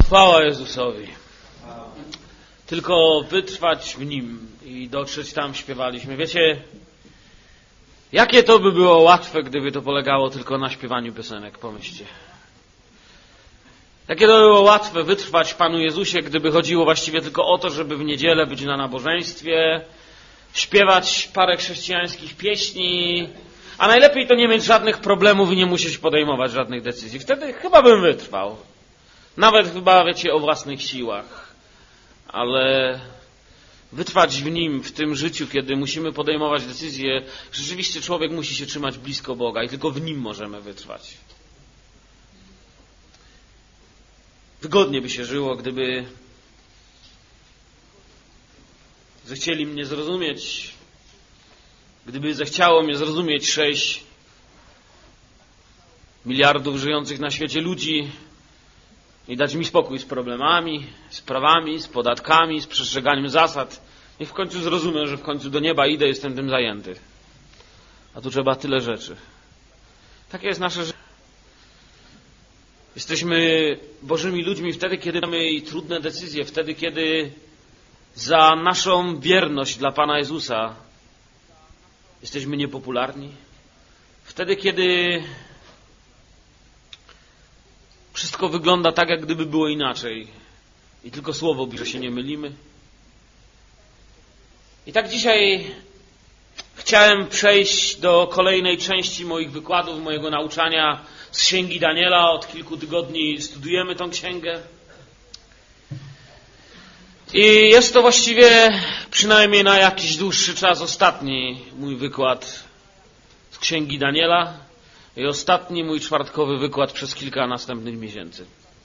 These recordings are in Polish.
Chwała Jezusowi. Tylko wytrwać w Nim i dotrzeć tam śpiewaliśmy. Wiecie, jakie to by było łatwe, gdyby to polegało tylko na śpiewaniu piosenek, pomyślcie. Jakie to by było łatwe wytrwać w Panu Jezusie, gdyby chodziło właściwie tylko o to, żeby w niedzielę być na nabożeństwie, śpiewać parę chrześcijańskich pieśni, a najlepiej to nie mieć żadnych problemów i nie musieć podejmować żadnych decyzji. Wtedy chyba bym wytrwał. Nawet chyba, wiecie, o własnych siłach. Ale wytrwać w Nim, w tym życiu, kiedy musimy podejmować decyzje, rzeczywiście człowiek musi się trzymać blisko Boga i tylko w Nim możemy wytrwać. Wygodnie by się żyło, gdyby zechcieli mnie zrozumieć, gdyby zechciało mnie zrozumieć 6 miliardów żyjących na świecie ludzi i dać mi spokój z problemami, z prawami, z podatkami, z przestrzeganiem zasad. Niech w końcu zrozumiem, że w końcu do nieba idę, jestem tym zajęty. A tu trzeba tyle rzeczy. Takie jest nasze życie. Jesteśmy Bożymi ludźmi wtedy, kiedy mamy trudne decyzje, wtedy, kiedy za naszą wierność dla Pana Jezusa jesteśmy niepopularni, wtedy, kiedy wszystko wygląda tak, jak gdyby było inaczej i tylko słowo, że się nie mylimy. I tak dzisiaj chciałem przejść do kolejnej części moich wykładów, mojego nauczania z Księgi Daniela. Od kilku tygodni studujemy tą księgę. I jest to właściwie przynajmniej na jakiś dłuższy czas ostatni mój wykład z Księgi Daniela i ostatni mój czwartkowy wykład przez kilka następnych miesięcy.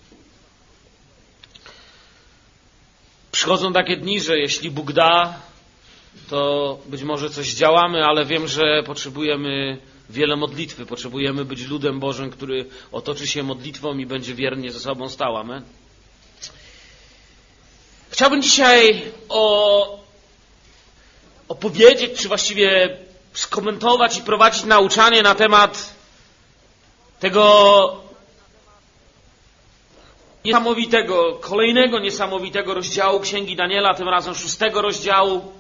Przychodzą takie dni, że jeśli Bóg da, to być może coś działamy, ale wiem, że potrzebujemy wiele modlitwy. Potrzebujemy być ludem Bożym, który otoczy się modlitwą i będzie wiernie ze sobą stał. Amen. Chciałbym dzisiaj opowiedzieć, czy właściwie skomentować i prowadzić nauczanie na temat tego kolejnego niesamowitego rozdziału Księgi Daniela, tym razem 6 rozdziału.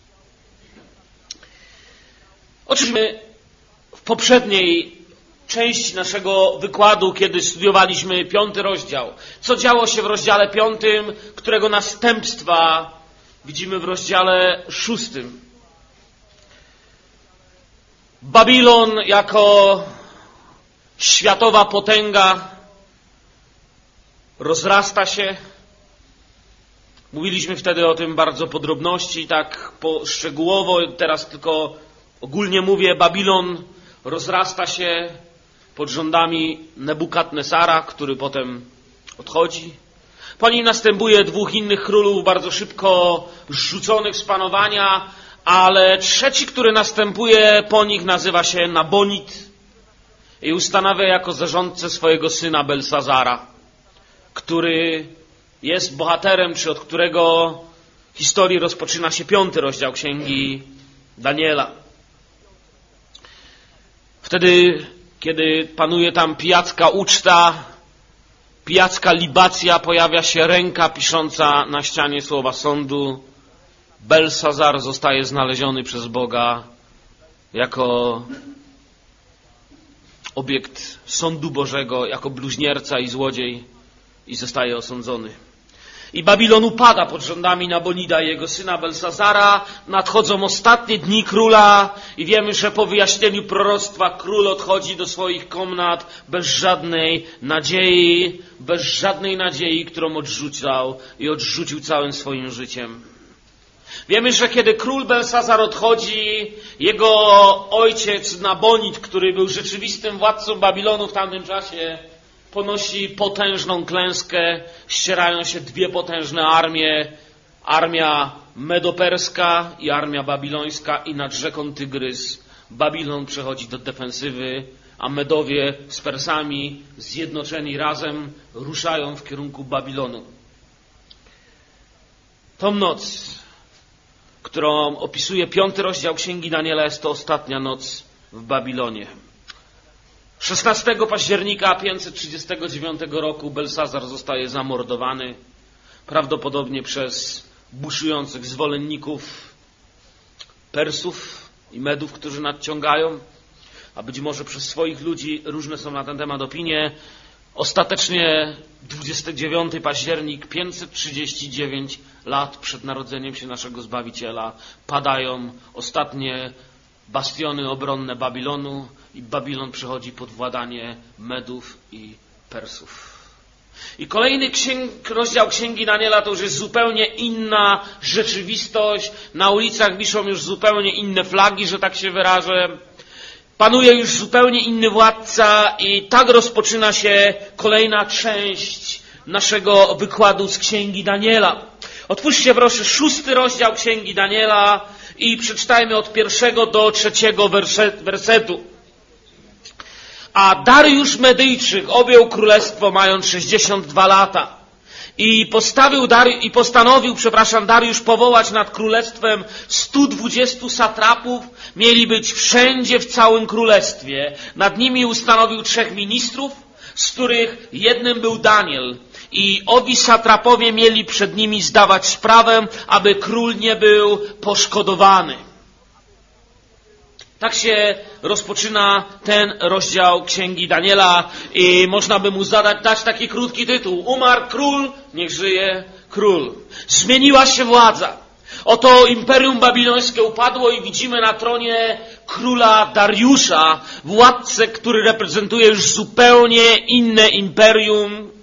Oczywiście w poprzedniej części naszego wykładu, kiedy studiowaliśmy 5 rozdział, co działo się w rozdziale 5, którego następstwa widzimy w rozdziale 6. Babilon jako światowa potęga rozrasta się. Mówiliśmy wtedy o tym bardzo podrobności, tak szczegółowo, teraz tylko ogólnie mówię. Babilon rozrasta się pod rządami Nebukadnesara, który potem odchodzi. Po nim następuje 2 innych królów, bardzo szybko zrzuconych z panowania, ale trzeci, który następuje po nich, nazywa się Nabonid i ustanawia jako zarządcę swojego syna Belsazara, który jest bohaterem, czy od którego historii rozpoczyna się 5 rozdział Księgi Daniela. Wtedy, kiedy panuje tam pijacka uczta, pijacka libacja, pojawia się ręka pisząca na ścianie słowa sądu. Belsazar zostaje znaleziony przez Boga jako obiekt sądu Bożego, jako bluźnierca i złodziej i zostaje osądzony. I Babilon upada pod rządami Nabonida i jego syna Belsazara. Nadchodzą ostatnie dni króla i wiemy, że po wyjaśnieniu proroctwa król odchodzi do swoich komnat bez żadnej nadziei, którą odrzucał i odrzucił całym swoim życiem. Wiemy, że kiedy król Belsazar odchodzi, jego ojciec Nabonid, który był rzeczywistym władcą Babilonu w tamtym czasie, ponosi potężną klęskę, ścierają się 2 potężne armie, armia medoperska i armia babilońska i nad rzeką Tygrys Babilon przechodzi do defensywy, a Medowie z Persami zjednoczeni razem ruszają w kierunku Babilonu. Tą noc, którą opisuje 5 rozdział Księgi Daniela, jest to ostatnia noc w Babilonie. 16 października 539 roku Belsazar zostaje zamordowany, prawdopodobnie przez buszujących zwolenników Persów i Medów, którzy nadciągają, a być może przez swoich ludzi, różne są na ten temat opinie. Ostatecznie 29 październik, 539 lat przed narodzeniem się naszego Zbawiciela, padają ostatnie bastiony obronne Babilonu i Babilon przechodzi pod władanie Medów i Persów. I kolejny rozdział Księgi Daniela to już jest zupełnie inna rzeczywistość. Na ulicach wiszą już zupełnie inne flagi, że tak się wyrażę. Panuje już zupełnie inny władca i tak rozpoczyna się kolejna część naszego wykładu z Księgi Daniela. Otwórzcie proszę 6 rozdział Księgi Daniela i przeczytajmy od 1 do 3 wersetu. A Dariusz Medyjczyk objął królestwo mając 62 lata. I postanowił Dariusz powołać nad królestwem 120 satrapów, mieli być wszędzie w całym królestwie. Nad nimi ustanowił 3 ministrów, z których jednym był Daniel. I owi satrapowie mieli przed nimi zdawać sprawę, aby król nie był poszkodowany. Tak się rozpoczyna ten rozdział Księgi Daniela i można by mu dać taki krótki tytuł. Umarł król, niech żyje król. Zmieniła się władza. Oto Imperium Babilońskie upadło i widzimy na tronie króla Dariusza, władcę, który reprezentuje już zupełnie inne imperium.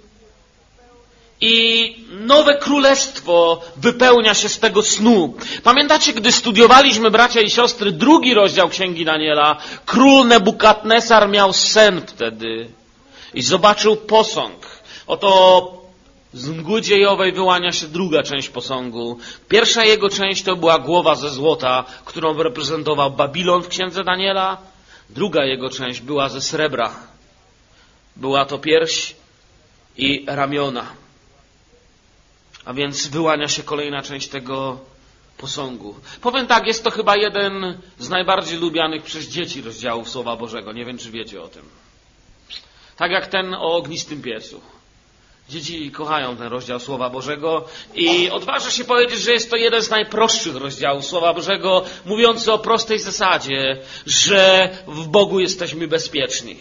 I nowe królestwo wypełnia się z tego snu. Pamiętacie, gdy studiowaliśmy, bracia i siostry, 2 rozdział Księgi Daniela, król Nebukadnesar miał sen wtedy i zobaczył posąg. Oto z mgły dziejowej wyłania się druga część posągu. Pierwsza jego część to była głowa ze złota, którą reprezentował Babilon w Księdze Daniela. Druga jego część była ze srebra. Była to pierś i ramiona. A więc wyłania się kolejna część tego posągu. Powiem tak, jest to chyba jeden z najbardziej lubianych przez dzieci rozdziałów Słowa Bożego. Nie wiem, czy wiecie o tym. Tak jak ten o ognistym piecu. Dzieci kochają ten rozdział Słowa Bożego i odważę się powiedzieć, że jest to jeden z najprostszych rozdziałów Słowa Bożego, mówiący o prostej zasadzie, że w Bogu jesteśmy bezpieczni.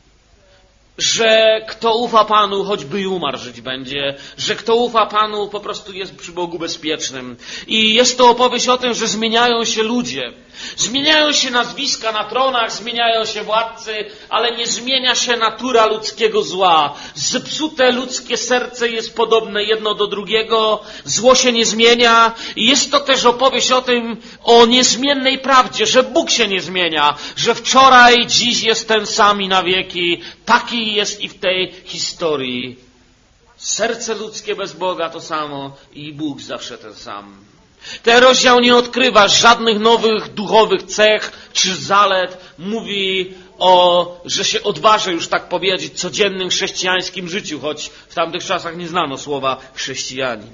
Że kto ufa Panu, choćby i umarł, żyć będzie. Że kto ufa Panu, po prostu jest przy Bogu bezpiecznym. I jest to opowieść o tym, że zmieniają się ludzie. Zmieniają się nazwiska na tronach, zmieniają się władcy, ale nie zmienia się natura ludzkiego zła. Zepsute ludzkie serce jest podobne jedno do drugiego, zło się nie zmienia. I jest to też opowieść o tym, o niezmiennej prawdzie, że Bóg się nie zmienia, że wczoraj, dziś jest ten sam i na wieki. Taki jest i w tej historii. Serce ludzkie bez Boga to samo i Bóg zawsze ten sam. Ten rozdział nie odkrywa żadnych nowych duchowych cech czy zalet. Mówi że się odważę już tak powiedzieć, codziennym chrześcijańskim życiu, choć w tamtych czasach nie znano słowa chrześcijanin.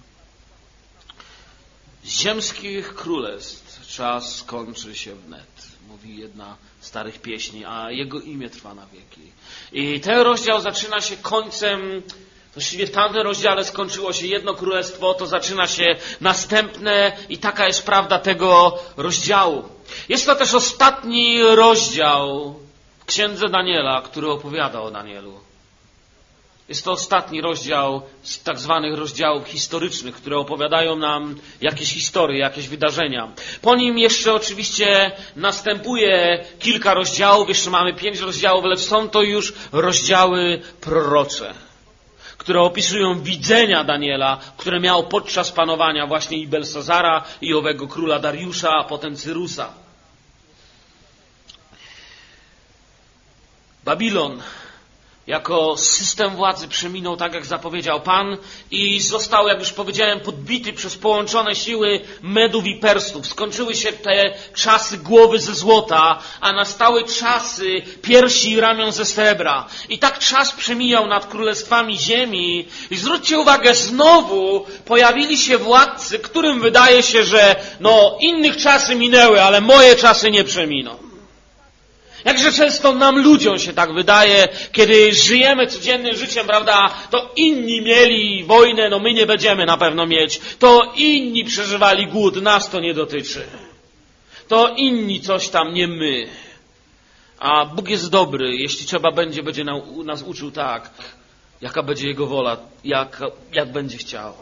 Z ziemskich królestw czas skończy się wnet, mówi jedna z starych pieśni, a jego imię trwa na wieki. I ten rozdział zaczyna się końcem. Właściwie w tamtym rozdziale skończyło się jedno królestwo, to zaczyna się następne i taka jest prawda tego rozdziału. Jest to też ostatni rozdział w Księdze Daniela, który opowiada o Danielu. Jest to ostatni rozdział z tak zwanych rozdziałów historycznych, które opowiadają nam jakieś historie, jakieś wydarzenia. Po nim jeszcze oczywiście następuje kilka rozdziałów, jeszcze mamy 5 rozdziałów, lecz są to już rozdziały prorocze, które opisują widzenia Daniela, które miał podczas panowania właśnie i Belsazara, i owego króla Dariusza, a potem Cyrusa. Babilon jako system władzy przeminął tak, jak zapowiedział Pan i został, jak już powiedziałem, podbity przez połączone siły Medów i Persów. Skończyły się te czasy głowy ze złota, a nastały czasy piersi i ramion ze srebra. I tak czas przemijał nad królestwami ziemi i zwróćcie uwagę, znowu pojawili się władcy, którym wydaje się, że innych czasy minęły, ale moje czasy nie przeminą. Jakże często nam ludziom się tak wydaje, kiedy żyjemy codziennym życiem, prawda, to inni mieli wojnę, no my nie będziemy na pewno mieć. To inni przeżywali głód, nas to nie dotyczy. To inni coś tam, nie my. A Bóg jest dobry, jeśli trzeba będzie nas uczył tak, jaka będzie Jego wola, jak będzie chciał.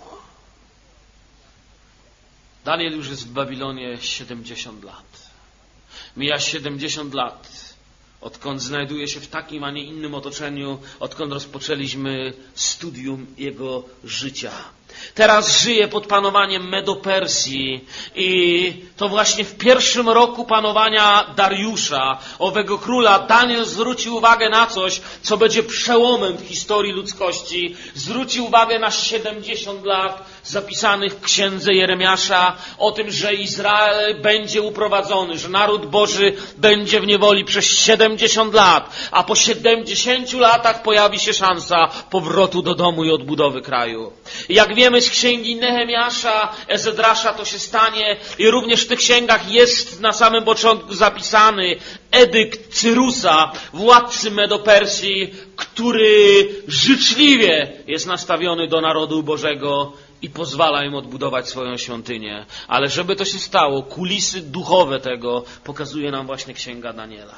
Daniel już jest w Babilonie 70 lat. Mija 70 lat, odkąd znajduje się w takim, a nie innym otoczeniu, odkąd rozpoczęliśmy studium jego życia. Teraz żyje pod panowaniem Medo-Persji i to właśnie w pierwszym roku panowania Dariusza, owego króla, Daniel zwrócił uwagę na coś, co będzie przełomem w historii ludzkości. Zwrócił uwagę na 70 lat zapisanych w księdze Jeremiasza o tym, że Izrael będzie uprowadzony, że naród Boży będzie w niewoli przez 70 lat, a po 70 latach pojawi się szansa powrotu do domu i odbudowy kraju. Jak wiemy z księgi Nehemiasza, Ezedrasza, to się stanie i również w tych księgach jest na samym początku zapisany edykt Cyrusa, władcy Medo-Persji, który życzliwie jest nastawiony do narodu Bożego i pozwala im odbudować swoją świątynię. Ale żeby to się stało, kulisy duchowe tego pokazuje nam właśnie księga Daniela.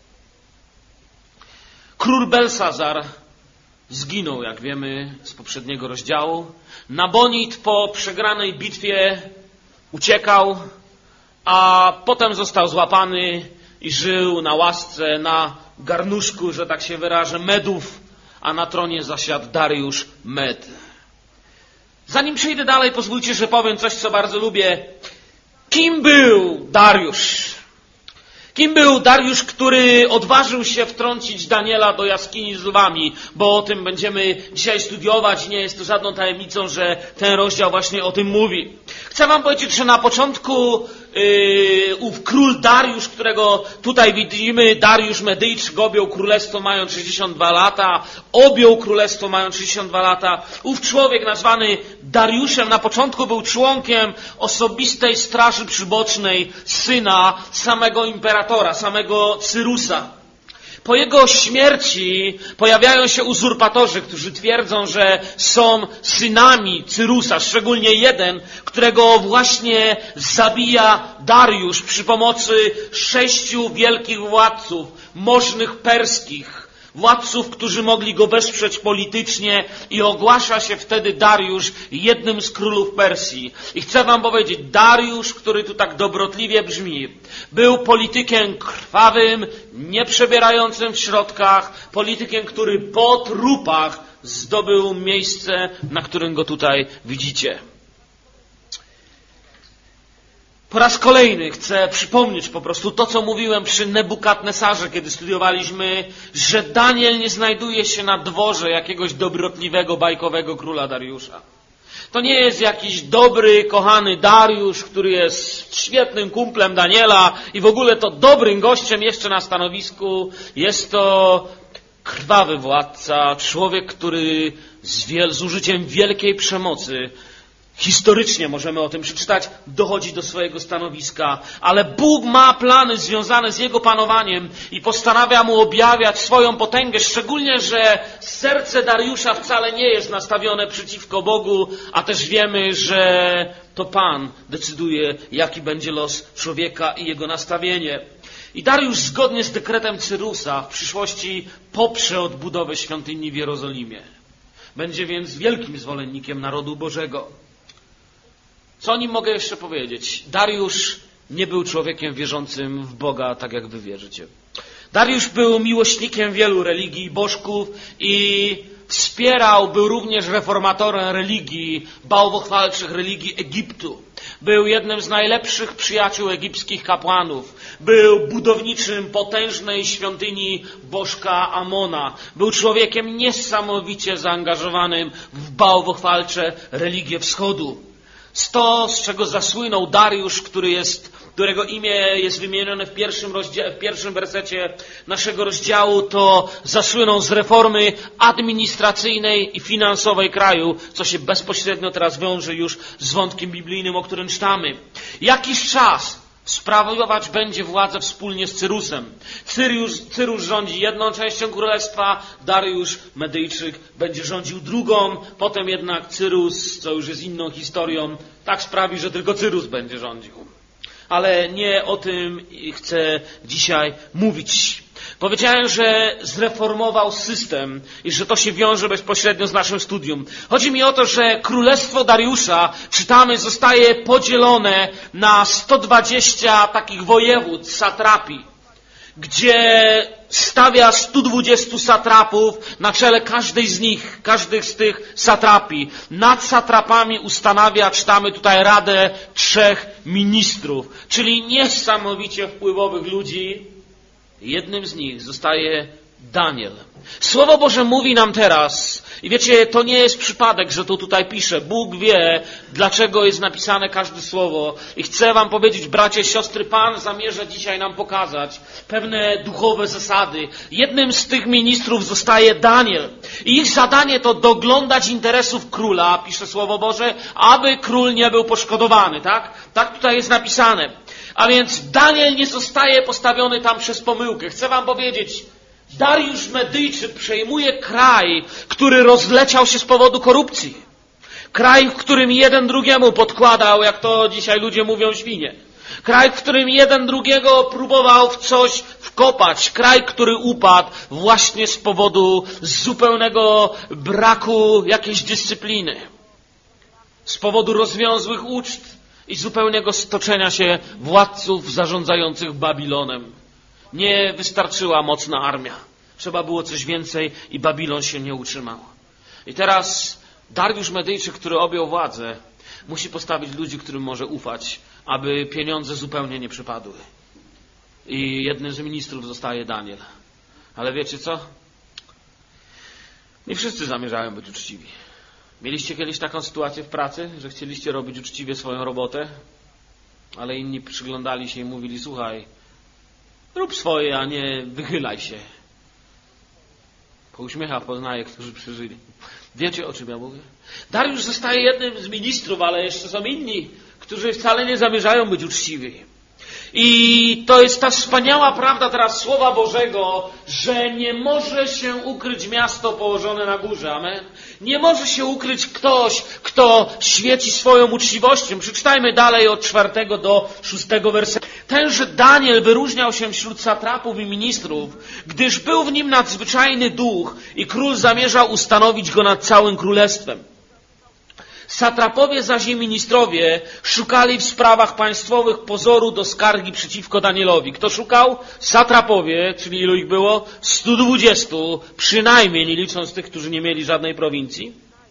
Król Belsazar zginął, jak wiemy z poprzedniego rozdziału. Nabonid po przegranej bitwie uciekał, a potem został złapany i żył na łasce, na garnuszku, że tak się wyrażę, Medów, a na tronie zasiadł Dariusz Med. Zanim przejdę dalej, pozwólcie, że powiem coś, co bardzo lubię. Kim był Dariusz? Kim był Dariusz, który odważył się wtrącić Daniela do jaskini z lwami? Bo o tym będziemy dzisiaj studiować. Nie jest to żadną tajemnicą, że ten rozdział właśnie o tym mówi. Chcę wam powiedzieć, że na początku ów król Dariusz, którego tutaj widzimy, Dariusz Medyjczyk, objął królestwo mając 62 lata, objął królestwo mając 62 lata. Ów człowiek nazwany Dariuszem na początku był członkiem osobistej straży przybocznej syna samego imperatora, samego Cyrusa. Po jego śmierci pojawiają się uzurpatorzy, którzy twierdzą, że są synami Cyrusa, szczególnie jeden, którego właśnie zabija Dariusz przy pomocy 6 wielkich władców, możnych perskich, władców, którzy mogli go wesprzeć politycznie i ogłasza się wtedy Dariusz jednym z królów Persji. I chcę wam powiedzieć, Dariusz, który tu tak dobrotliwie brzmi, był politykiem krwawym, nieprzebierającym w środkach, politykiem, który po trupach zdobył miejsce, na którym go tutaj widzicie. Po raz kolejny chcę przypomnieć po prostu to, co mówiłem przy Nebukadnesarze, kiedy studiowaliśmy, że Daniel nie znajduje się na dworze jakiegoś dobrotliwego, bajkowego króla Dariusza. To nie jest jakiś dobry, kochany Dariusz, który jest świetnym kumplem Daniela i w ogóle to dobrym gościem jeszcze na stanowisku. Jest to krwawy władca, człowiek, który z użyciem wielkiej przemocy, historycznie możemy o tym przeczytać, dochodzi do swojego stanowiska, ale Bóg ma plany związane z jego panowaniem i postanawia mu objawiać swoją potęgę, szczególnie, że serce Dariusza wcale nie jest nastawione przeciwko Bogu, a też wiemy, że to Pan decyduje, jaki będzie los człowieka i jego nastawienie. I Dariusz zgodnie z dekretem Cyrusa w przyszłości poprze odbudowę świątyni w Jerozolimie. Będzie więc wielkim zwolennikiem narodu Bożego. Co o nim mogę jeszcze powiedzieć? Dariusz nie był człowiekiem wierzącym w Boga, tak jak wy wierzycie. Dariusz był miłośnikiem wielu religii i bożków i był również reformatorem religii, bałwochwalczych religii Egiptu. Był jednym z najlepszych przyjaciół egipskich kapłanów. Był budowniczym potężnej świątyni bożka Amona. Był człowiekiem niesamowicie zaangażowanym w bałwochwalcze religie wschodu. To, z czego zasłynął Dariusz, którego imię jest wymienione w pierwszym wersecie naszego rozdziału, to zasłynął z reformy administracyjnej i finansowej kraju, co się bezpośrednio teraz wiąże już z wątkiem biblijnym, o którym czytamy. Jakiś czas sprawować będzie władzę wspólnie z Cyrusem. Cyrus rządzi jedną częścią królestwa, Dariusz Medyjczyk będzie rządził drugą, potem jednak Cyrus, co już jest inną historią, tak sprawi, że tylko Cyrus będzie rządził. Ale nie o tym chcę dzisiaj mówić. Powiedziałem, że zreformował system i że to się wiąże bezpośrednio z naszym studium. Chodzi mi o to, że królestwo Dariusza, czytamy, zostaje podzielone na 120 takich województw, satrapii, gdzie stawia 120 satrapów na czele każdej z tych satrapii. Nad satrapami ustanawia, czytamy tutaj, radę 3 ministrów, czyli niesamowicie wpływowych ludzi. Jednym z nich zostaje Daniel. Słowo Boże mówi nam teraz, i wiecie, to nie jest przypadek, że to tutaj pisze. Bóg wie, dlaczego jest napisane każde słowo. I chcę wam powiedzieć, bracia i siostry, Pan zamierza dzisiaj nam pokazać pewne duchowe zasady. Jednym z tych ministrów zostaje Daniel. I ich zadanie to doglądać interesów króla, pisze Słowo Boże, aby król nie był poszkodowany, tak? Tak tutaj jest napisane. A więc Daniel nie zostaje postawiony tam przez pomyłkę. Chcę wam powiedzieć, Dariusz Medyjczyk przejmuje kraj, który rozleciał się z powodu korupcji. Kraj, w którym jeden drugiemu podkładał, jak to dzisiaj ludzie mówią, świnie. Kraj, w którym jeden drugiego próbował w coś wkopać. Kraj, który upadł właśnie z powodu zupełnego braku jakiejś dyscypliny. Z powodu rozwiązłych uczt i zupełnego stoczenia się władców zarządzających Babilonem. Nie wystarczyła mocna armia. Trzeba było coś więcej i Babilon się nie utrzymał. I teraz Dariusz Medyjczyk, który objął władzę, musi postawić ludzi, którym może ufać, aby pieniądze zupełnie nie przypadły. I jednym z ministrów zostaje Daniel. Ale wiecie co? Nie wszyscy zamierzają być uczciwi. Mieliście kiedyś taką sytuację w pracy, że chcieliście robić uczciwie swoją robotę, ale inni przyglądali się i mówili, słuchaj, rób swoje, a nie wychylaj się. Po uśmiechach poznaję, którzy przeżyli. Wiecie, o czym ja mówię? Dariusz zostaje jednym z ministrów, ale jeszcze są inni, którzy wcale nie zamierzają być uczciwi. I to jest ta wspaniała prawda teraz Słowa Bożego, że nie może się ukryć miasto położone na górze. Amen. Nie może się ukryć ktoś, kto świeci swoją uczciwością. Przeczytajmy dalej od 4 do 6 wersetu. Tenże Daniel wyróżniał się wśród satrapów i ministrów, gdyż był w nim nadzwyczajny duch i król zamierzał ustanowić go nad całym królestwem. Satrapowie zaś i ministrowie szukali w sprawach państwowych pozoru do skargi przeciwko Danielowi. Kto szukał? Satrapowie, czyli ilu ich było? 120, przynajmniej, nie licząc tych, którzy nie mieli żadnej prowincji.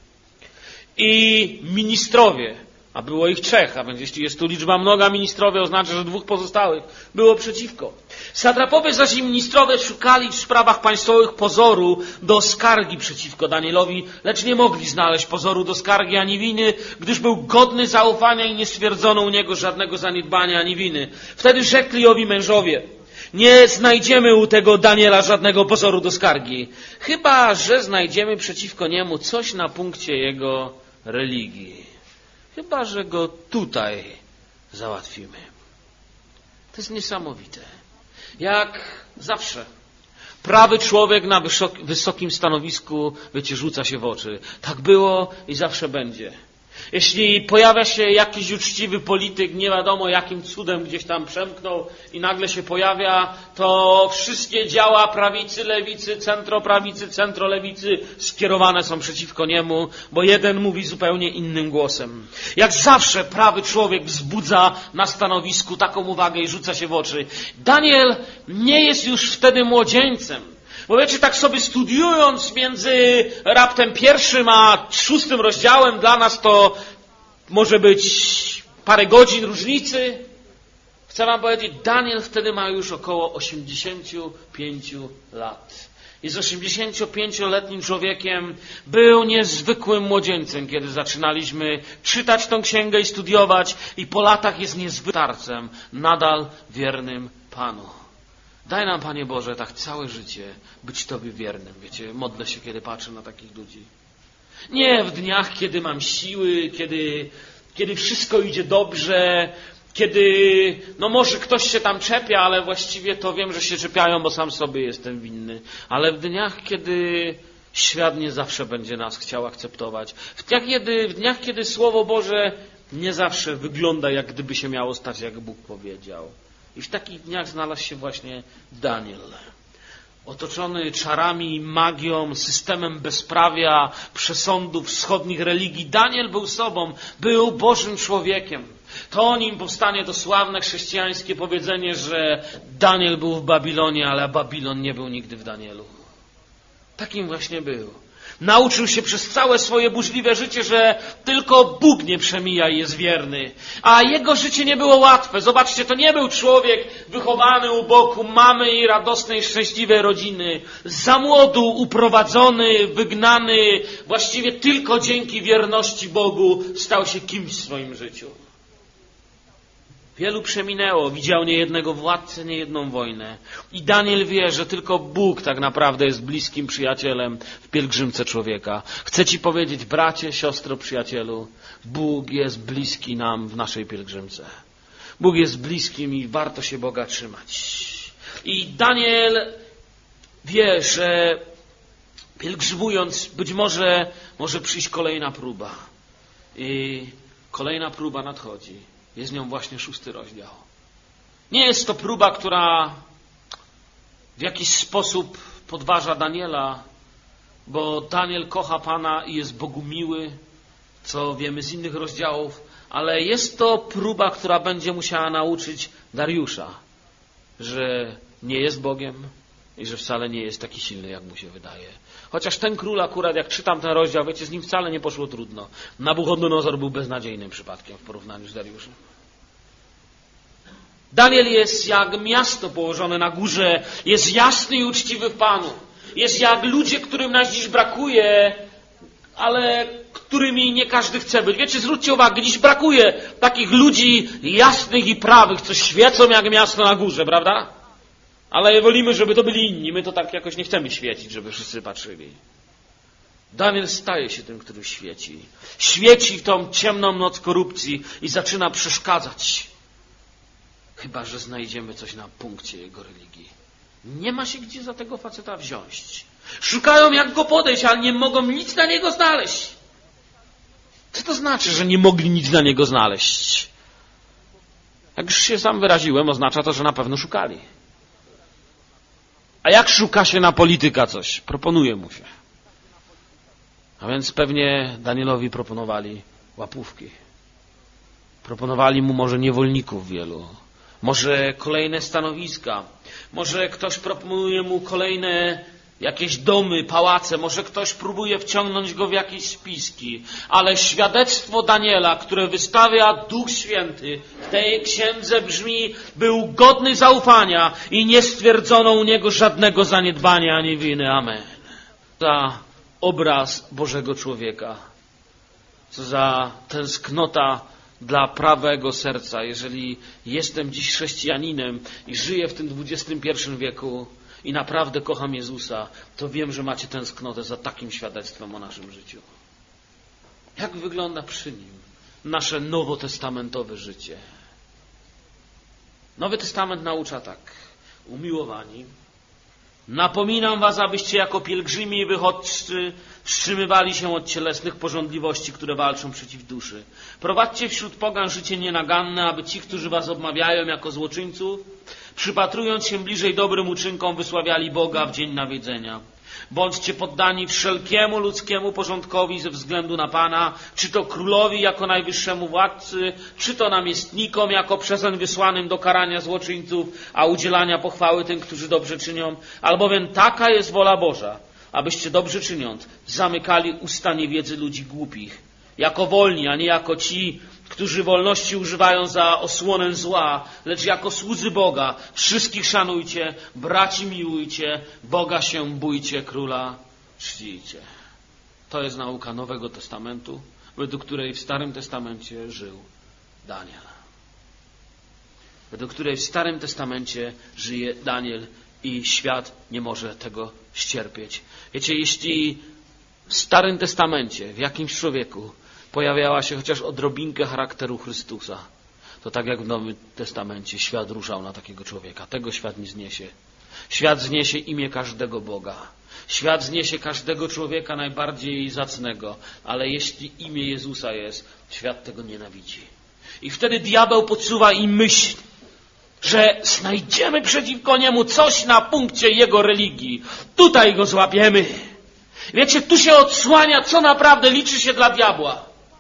I ministrowie, a było ich 3, a więc jeśli jest tu liczba mnoga, ministrowie oznacza, że 2 pozostałych było przeciwko. Satrapowie zaś i ministrowie szukali w sprawach państwowych pozoru do skargi przeciwko Danielowi, lecz nie mogli znaleźć pozoru do skargi ani winy, gdyż był godny zaufania i nie stwierdzono u niego żadnego zaniedbania ani winy. Wtedy rzekli owi mężowie, nie znajdziemy u tego Daniela żadnego pozoru do skargi, chyba że znajdziemy przeciwko niemu coś na punkcie jego religii. Chyba że go tutaj załatwimy. To jest niesamowite. Jak zawsze. Prawy człowiek na wysokim stanowisku, wiecie, rzuca się w oczy. Tak było i zawsze będzie. Jeśli pojawia się jakiś uczciwy polityk, nie wiadomo jakim cudem gdzieś tam przemknął i nagle się pojawia, to wszystkie działa prawicy, lewicy, centroprawicy, centrolewicy skierowane są przeciwko niemu, bo jeden mówi zupełnie innym głosem. Jak zawsze prawy człowiek wzbudza na stanowisku taką uwagę i rzuca się w oczy. Daniel nie jest już wtedy młodzieńcem. Bo wiecie, tak sobie studiując między raptem 1 a 6 rozdziałem, dla nas to może być parę godzin różnicy. Chcę wam powiedzieć, Daniel wtedy ma już około 85 lat. Jest 85-letnim człowiekiem, był niezwykłym młodzieńcem, kiedy zaczynaliśmy czytać tę księgę i studiować, i po latach jest niezwykłym starcem, nadal wiernym Panu. Daj nam, Panie Boże, tak całe życie być Tobie wiernym. Wiecie, modlę się, kiedy patrzę na takich ludzi. Nie w dniach, kiedy mam siły, kiedy wszystko idzie dobrze, Kiedy, może ktoś się tam czepia, ale właściwie to wiem, że się czepiają, bo sam sobie jestem winny. Ale w dniach, kiedy świat nie zawsze będzie nas chciał akceptować. W dniach, kiedy Słowo Boże nie zawsze wygląda, jak gdyby się miało stać, jak Bóg powiedział. I w takich dniach znalazł się właśnie Daniel. Otoczony czarami, magią, systemem bezprawia, przesądów wschodnich religii. Daniel był sobą, był Bożym człowiekiem. To o nim powstanie to sławne chrześcijańskie powiedzenie, że Daniel był w Babilonie, ale Babilon nie był nigdy w Danielu. Takim właśnie był. Nauczył się przez całe swoje burzliwe życie, że tylko Bóg nie przemija i jest wierny. A jego życie nie było łatwe. Zobaczcie, to nie był człowiek wychowany u boku mamy i radosnej, szczęśliwej rodziny. Za młodu, uprowadzony, wygnany, właściwie tylko dzięki wierności Bogu stał się kimś w swoim życiu. Wielu przeminęło, widział niejednego władcę, niejedną wojnę. I Daniel wie, że tylko Bóg tak naprawdę jest bliskim przyjacielem w pielgrzymce człowieka. Chcę ci powiedzieć, bracie, siostro, przyjacielu, Bóg jest bliski nam w naszej pielgrzymce. Bóg jest bliskim i warto się Boga trzymać. I Daniel wie, że pielgrzymując być może przyjść kolejna próba. I kolejna próba nadchodzi. Jest nią właśnie 6 rozdział. Nie jest to próba, która w jakiś sposób podważa Daniela, bo Daniel kocha Pana i jest Bogu miły, co wiemy z innych rozdziałów, ale jest to próba, która będzie musiała nauczyć Dariusza, że nie jest Bogiem i że wcale nie jest taki silny, jak mu się wydaje. Chociaż ten król akurat, jak czytam ten rozdział, wiecie, z nim wcale nie poszło trudno. Nabuchodonozor był beznadziejnym przypadkiem w porównaniu z Dariuszem. Daniel jest jak miasto położone na górze, jest jasny i uczciwy w Panu. Jest jak ludzie, którym nas dziś brakuje, ale którymi nie każdy chce być. Wiecie, zwróćcie uwagę, dziś brakuje takich ludzi jasnych i prawych, co świecą jak miasto na górze, prawda? Ale wolimy, żeby to byli inni. My to tak jakoś nie chcemy świecić, żeby wszyscy patrzyli. Daniel staje się tym, który świeci. Świeci w tą ciemną noc korupcji i zaczyna przeszkadzać. Chyba że znajdziemy coś na punkcie jego religii. Nie ma się gdzie za tego faceta wziąć. Szukają jak go podejść, ale nie mogą nic na niego znaleźć. Co to znaczy, że nie mogli nic na niego znaleźć? Jak już się sam wyraziłem, oznacza to, że na pewno szukali. A jak szuka się na polityka coś? Proponuje mu się. A więc pewnie Danielowi proponowali łapówki. Proponowali mu może niewolników wielu. Może kolejne stanowiska. Może ktoś proponuje mu kolejne jakieś domy, pałace. Może ktoś próbuje wciągnąć go w jakieś spiski. Ale świadectwo Daniela, które wystawia Duch Święty w tej księdze brzmi: był godny zaufania i nie stwierdzono u niego żadnego zaniedbania ani winy. Amen. Za obraz Bożego człowieka. Co za tęsknota dla prawego serca. Jeżeli jestem dziś chrześcijaninem i żyję w tym XXI wieku i naprawdę kocham Jezusa, to wiem, że macie tęsknotę za takim świadectwem o naszym życiu. Jak wygląda przy nim nasze nowotestamentowe życie? Nowy Testament naucza tak. Umiłowani, napominam was, abyście jako pielgrzymi i wychodźcy wstrzymywali się od cielesnych pożądliwości, które walczą przeciw duszy. Prowadźcie wśród pogan życie nienaganne, aby ci, którzy was obmawiają jako złoczyńców, przypatrując się bliżej dobrym uczynkom, wysławiali Boga w dzień nawiedzenia. Bądźcie poddani wszelkiemu ludzkiemu porządkowi ze względu na Pana, czy to królowi jako najwyższemu władcy, czy to namiestnikom jako przezeń wysłanym do karania złoczyńców, a udzielania pochwały tym, którzy dobrze czynią. Albowiem taka jest wola Boża, abyście dobrze czyniąc zamykali usta niewiedzy ludzi głupich, jako wolni, a nie jako ci, którzy wolności używają za osłonę zła, lecz jako słudzy Boga. Wszystkich szanujcie, braci miłujcie, Boga się bójcie, króla czcijcie. To jest nauka Nowego Testamentu, według której w Starym Testamencie żył Daniel. Według której w Starym Testamencie żyje Daniel i świat nie może tego ścierpieć. Wiecie, jeśli w Starym Testamencie w jakimś człowieku pojawiała się chociaż odrobinkę charakteru Chrystusa, to tak jak w Nowym Testamencie świat ruszał na takiego człowieka. Tego świat nie zniesie. Świat zniesie imię każdego Boga. Świat zniesie każdego człowieka najbardziej zacnego. Ale jeśli imię Jezusa jest, świat tego nienawidzi. I wtedy diabeł podsuwa im myśl, że znajdziemy przeciwko niemu coś na punkcie jego religii. Tutaj go złapiemy. Wiecie, tu się odsłania, co naprawdę liczy się dla diabła.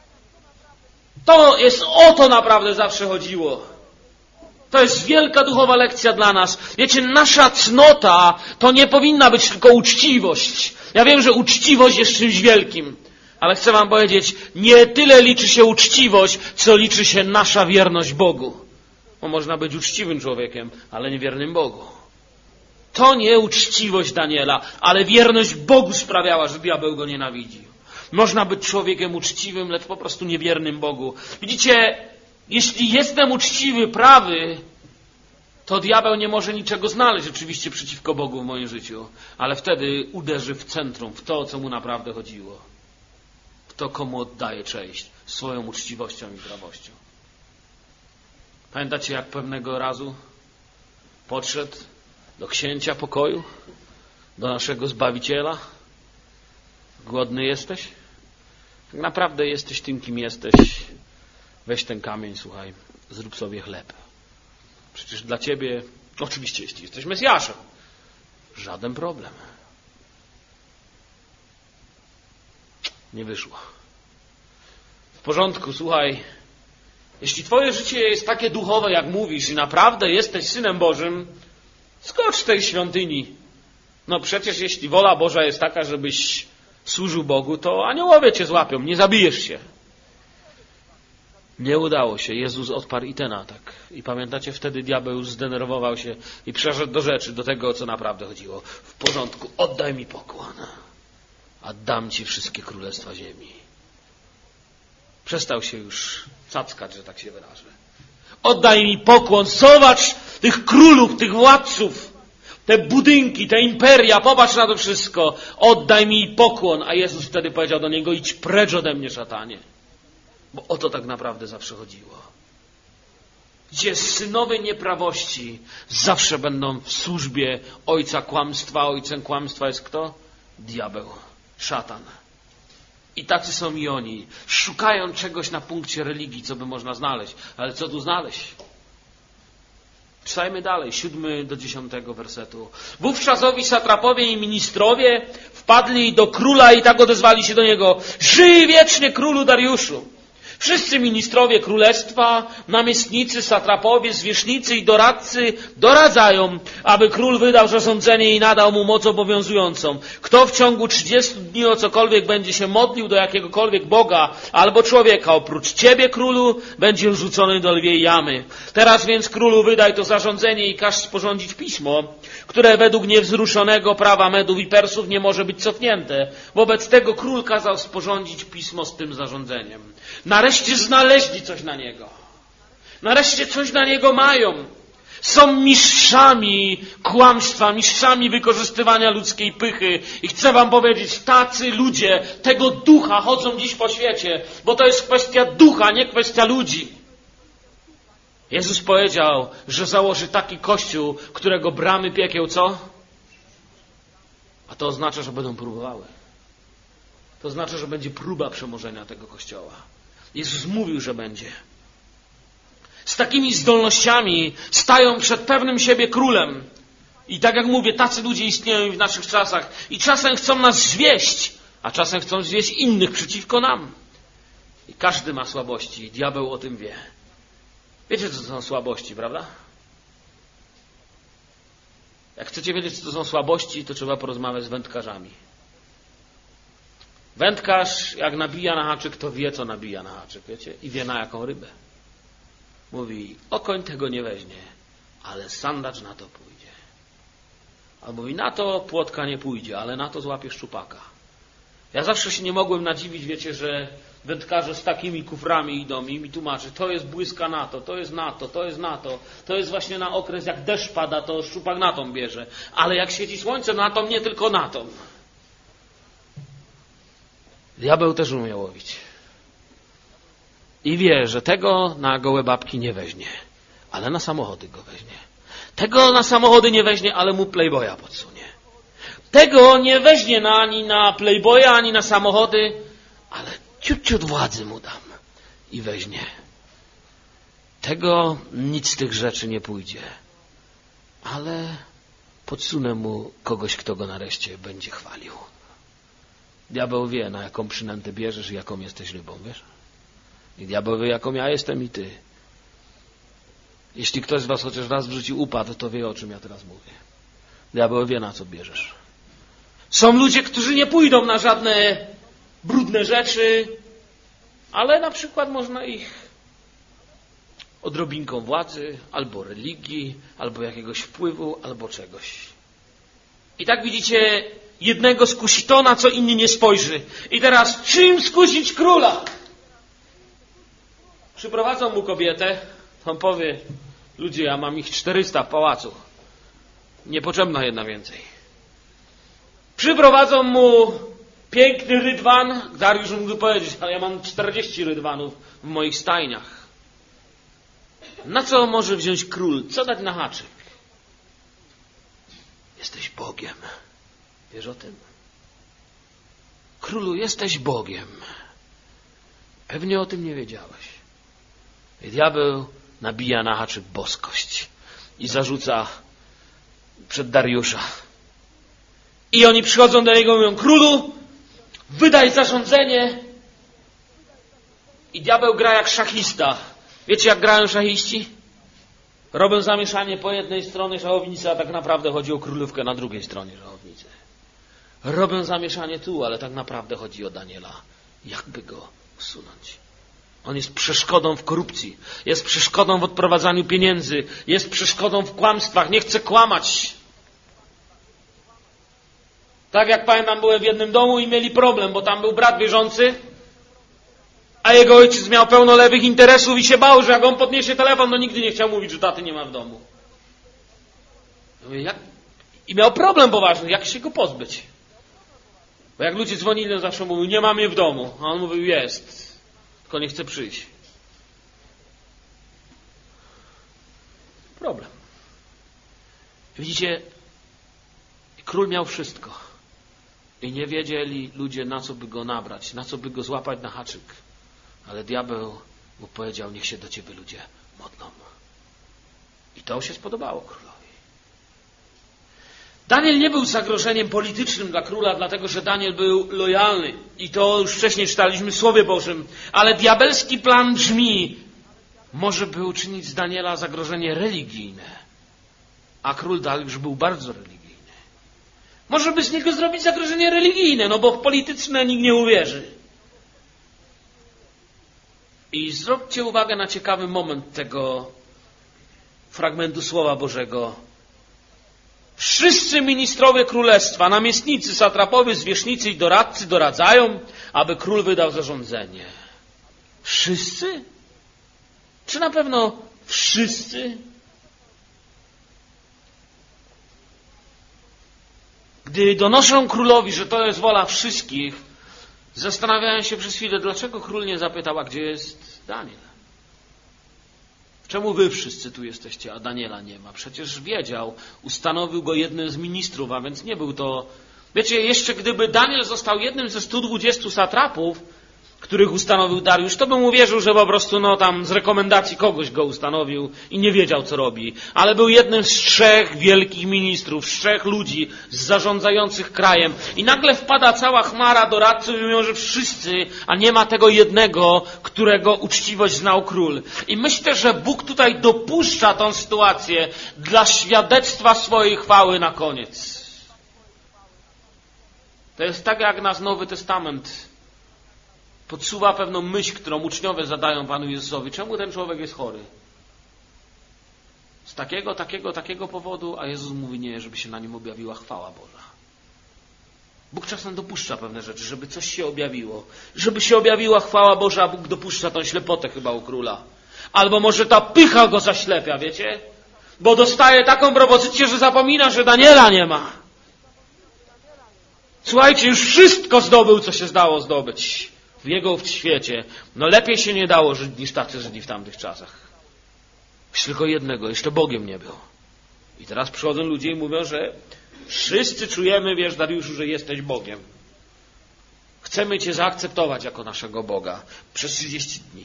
O to naprawdę zawsze chodziło. To jest wielka duchowa lekcja dla nas. Wiecie, nasza cnota to nie powinna być tylko uczciwość. Ja wiem, że uczciwość jest czymś wielkim. Ale chcę wam powiedzieć, nie tyle liczy się uczciwość, co liczy się nasza wierność Bogu. Bo można być uczciwym człowiekiem, ale niewiernym Bogu. To nie uczciwość Daniela, ale wierność Bogu sprawiała, że diabeł go nienawidził. Można być człowiekiem uczciwym, lecz po prostu niewiernym Bogu. Widzicie, jeśli jestem uczciwy, prawy, to diabeł nie może niczego znaleźć oczywiście przeciwko Bogu w moim życiu. Ale wtedy uderzy w centrum, w to, o co mu naprawdę chodziło. W to, komu oddaje cześć swoją uczciwością i prawością. Pamiętacie, jak pewnego razu podszedł do księcia pokoju, do naszego Zbawiciela? Głodny jesteś? Tak naprawdę jesteś tym, kim jesteś. Weź ten kamień, słuchaj, zrób sobie chleb. Przecież dla ciebie, oczywiście, jeśli jesteś Mesjaszem, żaden problem. Nie wyszło. W porządku, słuchaj, jeśli twoje życie jest takie duchowe, jak mówisz, i naprawdę jesteś Synem Bożym, skocz z tej świątyni. No przecież jeśli wola Boża jest taka, żebyś służył Bogu, to aniołowie cię złapią, nie zabijesz się. Nie udało się. Jezus odparł i ten atak. I pamiętacie, wtedy diabeł już zdenerwował się i przeszedł do rzeczy, do tego, o co naprawdę chodziło. W porządku, oddaj mi pokłon, a dam ci wszystkie królestwa ziemi. Przestał się już cackać, że tak się wyrażę. Oddaj mi pokłon, zobacz tych królów, tych władców, te budynki, te imperia, popatrz na to wszystko. Oddaj mi pokłon. A Jezus wtedy powiedział do niego, idź precz ode mnie, szatanie. Bo o to tak naprawdę zawsze chodziło. Gdzie synowie nieprawości zawsze będą w służbie ojca kłamstwa. Ojcem kłamstwa jest kto? Diabeł, szatan. I tacy są i oni. Szukają czegoś na punkcie religii, co by można znaleźć. Ale co tu znaleźć? Czytajmy dalej, 7 do 10 wersetu. Wówczas owi satrapowie i ministrowie wpadli do króla i tak odezwali się do niego. Żyj wiecznie, królu Dariuszu. Wszyscy ministrowie królestwa, namiestnicy, satrapowie, zwierzchnicy i doradcy doradzają, aby król wydał zarządzenie i nadał mu moc obowiązującą. Kto w ciągu 30 dni o cokolwiek będzie się modlił do jakiegokolwiek Boga albo człowieka oprócz ciebie, królu, będzie rzucony do lwiej jamy. Teraz więc, królu, wydaj to zarządzenie i każ sporządzić pismo, które według niewzruszonego prawa Medów i Persów nie może być cofnięte. Wobec tego król kazał sporządzić pismo z tym zarządzeniem. Nareszcie znaleźli coś na niego. Nareszcie coś na niego mają. Są mistrzami kłamstwa, mistrzami wykorzystywania ludzkiej pychy. I chcę wam powiedzieć, tacy ludzie tego ducha chodzą dziś po świecie, bo to jest kwestia ducha, nie kwestia ludzi. Jezus powiedział, że założy taki kościół, którego bramy piekieł co? A to oznacza, że będą próbowały. To znaczy, że będzie próba przemożenia tego kościoła. Jezus mówił, że będzie. Z takimi zdolnościami stają przed pewnym siebie królem. I tak jak mówię, tacy ludzie istnieją w naszych czasach. I czasem chcą nas zwieść, a czasem chcą zwieść innych przeciwko nam. I każdy ma słabości. Diabeł o tym wie. Wiecie, co to są słabości, prawda? Jak chcecie wiedzieć, co to są słabości, to trzeba porozmawiać z wędkarzami. Wędkarz, jak nabija na haczyk, to wie, co nabija na haczyk, wiecie? I wie, na jaką rybę. Mówi, okoń tego nie weźmie, ale sandacz na to pójdzie. Albo mówi, na to płotka nie pójdzie, ale na to złapie szczupaka. Ja zawsze się nie mogłem nadziwić, wiecie, że wędkarze z takimi kuframi idą i mi tłumaczy, to jest błyska na to, to jest na to, to jest na to. To jest właśnie na okres, jak deszcz pada, to szczupak na tą bierze. Ale jak świeci słońce, na tą, nie tylko na tą. Diabeł też umie łowić. i wie, że tego na gołe babki nie weźmie, ale na samochody go weźmie. Tego na samochody nie weźmie, ale mu playboya podsunie. Tego nie weźmie ani na playboya, ani na samochody, ale ciut władzy mu dam i weźmie. Tego nic z tych rzeczy nie pójdzie, ale podsunę mu kogoś, kto go nareszcie będzie chwalił. Diabeł wie, na jaką przynętę bierzesz i jaką jesteś rybą, wiesz? I diabeł wie, jaką ja jestem i ty. Jeśli ktoś z was chociaż raz w życiu upadł, to wie, o czym ja teraz mówię. Diabeł wie, na co bierzesz. Są ludzie, którzy nie pójdą na żadne brudne rzeczy, ale na przykład można ich odrobinką władzy, albo religii, albo jakiegoś wpływu, albo czegoś. I tak widzicie, jednego skusi to, na co inni nie spojrzy. I teraz, czym skusić króla? Przyprowadzą mu kobietę, on powie, ludzie, ja mam ich 400 w pałacu. Niepotrzebna jedna więcej. Przyprowadzą mu piękny rydwan. Dariusz mógł powiedzieć, ale ja mam 40 rydwanów w moich stajniach. Na co może wziąć król? Co dać na haczyk? Jesteś Bogiem. Wiesz o tym? Królu, jesteś Bogiem. Pewnie o tym nie wiedziałeś. I diabeł nabija na haczyk boskość i zarzuca przed Dariusza. I oni przychodzą do niego i mówią, królu, wydaj zarządzenie. I diabeł gra jak szachista. Wiecie, jak grają szachiści? Robią zamieszanie po jednej stronie szachownicy, a tak naprawdę chodzi o królówkę na drugiej stronie szachownicy. Robią zamieszanie tu, ale tak naprawdę chodzi o Daniela. Jakby go usunąć? On jest przeszkodą w korupcji, jest przeszkodą w odprowadzaniu pieniędzy, jest przeszkodą w kłamstwach, nie chce kłamać. Tak jak pamiętam, byłem w jednym domu i mieli problem, bo tam był brat wierzący, a jego ojciec miał pełno lewych interesów i się bał, że jak on podniesie telefon, no nigdy nie chciał mówić, że taty nie ma w domu. I miał problem poważny, jak się go pozbyć. Bo jak ludzie dzwonili, on zawsze mówił, nie mam je w domu. A on mówił, jest, tylko nie chce przyjść. Problem. Widzicie, król miał wszystko. I nie wiedzieli ludzie, na co by go nabrać, na co by go złapać na haczyk. Ale diabeł mu powiedział, niech się do ciebie ludzie modlą. I to się spodobało królowi. Daniel nie był zagrożeniem politycznym dla króla, dlatego że Daniel był lojalny. I to już wcześniej czytaliśmy w Słowie Bożym. Ale diabelski plan brzmi, może by uczynić z Daniela zagrożenie religijne. A król Dariusz był bardzo religijny. Może by z niego zrobić zagrożenie religijne, no bo w polityczne nikt nie uwierzy. I zwróćcie uwagę na ciekawy moment tego fragmentu Słowa Bożego. Wszyscy ministrowie królestwa, namiestnicy, satrapowie, zwierzchnicy i doradcy doradzają, aby król wydał zarządzenie. Wszyscy? Czy na pewno wszyscy? Gdy donoszą królowi, że to jest wola wszystkich, zastanawiałem się przez chwilę, dlaczego król nie zapytał, a gdzie jest Daniel? Czemu wy wszyscy tu jesteście, a Daniela nie ma? Przecież wiedział, ustanowił go jednym z ministrów, a więc nie był to... Wiecie, jeszcze gdyby Daniel został jednym ze 120 satrapów, których ustanowił Dariusz, to bym uwierzył, że po prostu tam z rekomendacji kogoś go ustanowił i nie wiedział, co robi. Ale był jednym z 3 wielkich ministrów, z 3 ludzi zarządzających krajem. I nagle wpada cała chmara doradców i mówią, że wszyscy, a nie ma tego jednego, którego uczciwość znał król. I myślę, że Bóg tutaj dopuszcza tą sytuację dla świadectwa swojej chwały na koniec. To jest tak, jak nas Nowy Testament podsuwa pewną myśl, którą uczniowie zadają Panu Jezusowi. Czemu ten człowiek jest chory? Z takiego powodu, a Jezus mówi nie, żeby się na nim objawiła chwała Boża. Bóg czasem dopuszcza pewne rzeczy, żeby coś się objawiło. Żeby się objawiła chwała Boża, a Bóg dopuszcza tą ślepotę chyba u króla. Albo może ta pycha go zaślepia, wiecie? Bo dostaje taką propozycję, że zapomina, że Daniela nie ma. Słuchajcie, już wszystko zdobył, co się zdało zdobyć. w Jego świecie, no lepiej się nie dało żyć niż tacy Żydzi w tamtych czasach. Jeszcze tylko jednego, jeszcze Bogiem nie był. I teraz przychodzą ludzie i mówią, że wszyscy czujemy, wiesz, Dariuszu, że jesteś Bogiem. Chcemy Cię zaakceptować jako naszego Boga przez 30 dni.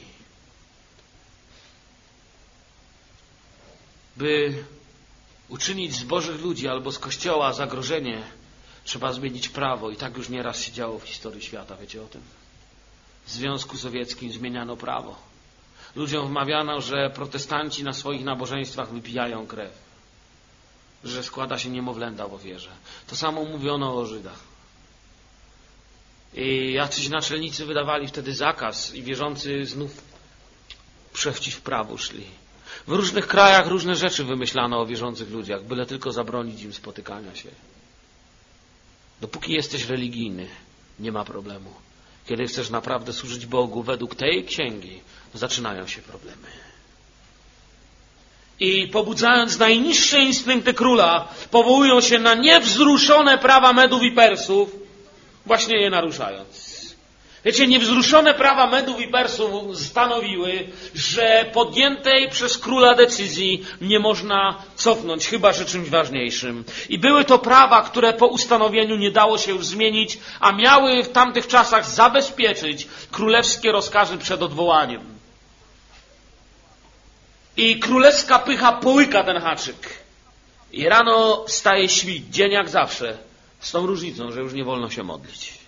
By uczynić z Bożych ludzi albo z Kościoła zagrożenie, trzeba zmienić prawo. I tak już nieraz się działo w historii świata, wiecie o tym? W Związku Sowieckim zmieniano prawo. Ludziom wmawiano, że protestanci na swoich nabożeństwach wypijają krew. Że składa się niemowlęta w ofierze. To samo mówiono o Żydach. I jacyś naczelnicy wydawali wtedy zakaz i wierzący znów przeciw prawu szli. W różnych krajach różne rzeczy wymyślano o wierzących ludziach, byle tylko zabronić im spotykania się. Dopóki jesteś religijny, nie ma problemu. Kiedy chcesz naprawdę służyć Bogu według tej księgi, zaczynają się problemy. I pobudzając najniższe instynkty króla, powołują się na niewzruszone prawa Medów i Persów, właśnie je naruszając. Wiecie, niewzruszone prawa Medów i Persów stanowiły, że podjętej przez króla decyzji nie można cofnąć, chyba że czymś ważniejszym. I były to prawa, które po ustanowieniu nie dało się już zmienić, a miały w tamtych czasach zabezpieczyć królewskie rozkazy przed odwołaniem. I królewska pycha połyka ten haczyk. I rano staje świt, dzień jak zawsze, z tą różnicą, że już nie wolno się modlić.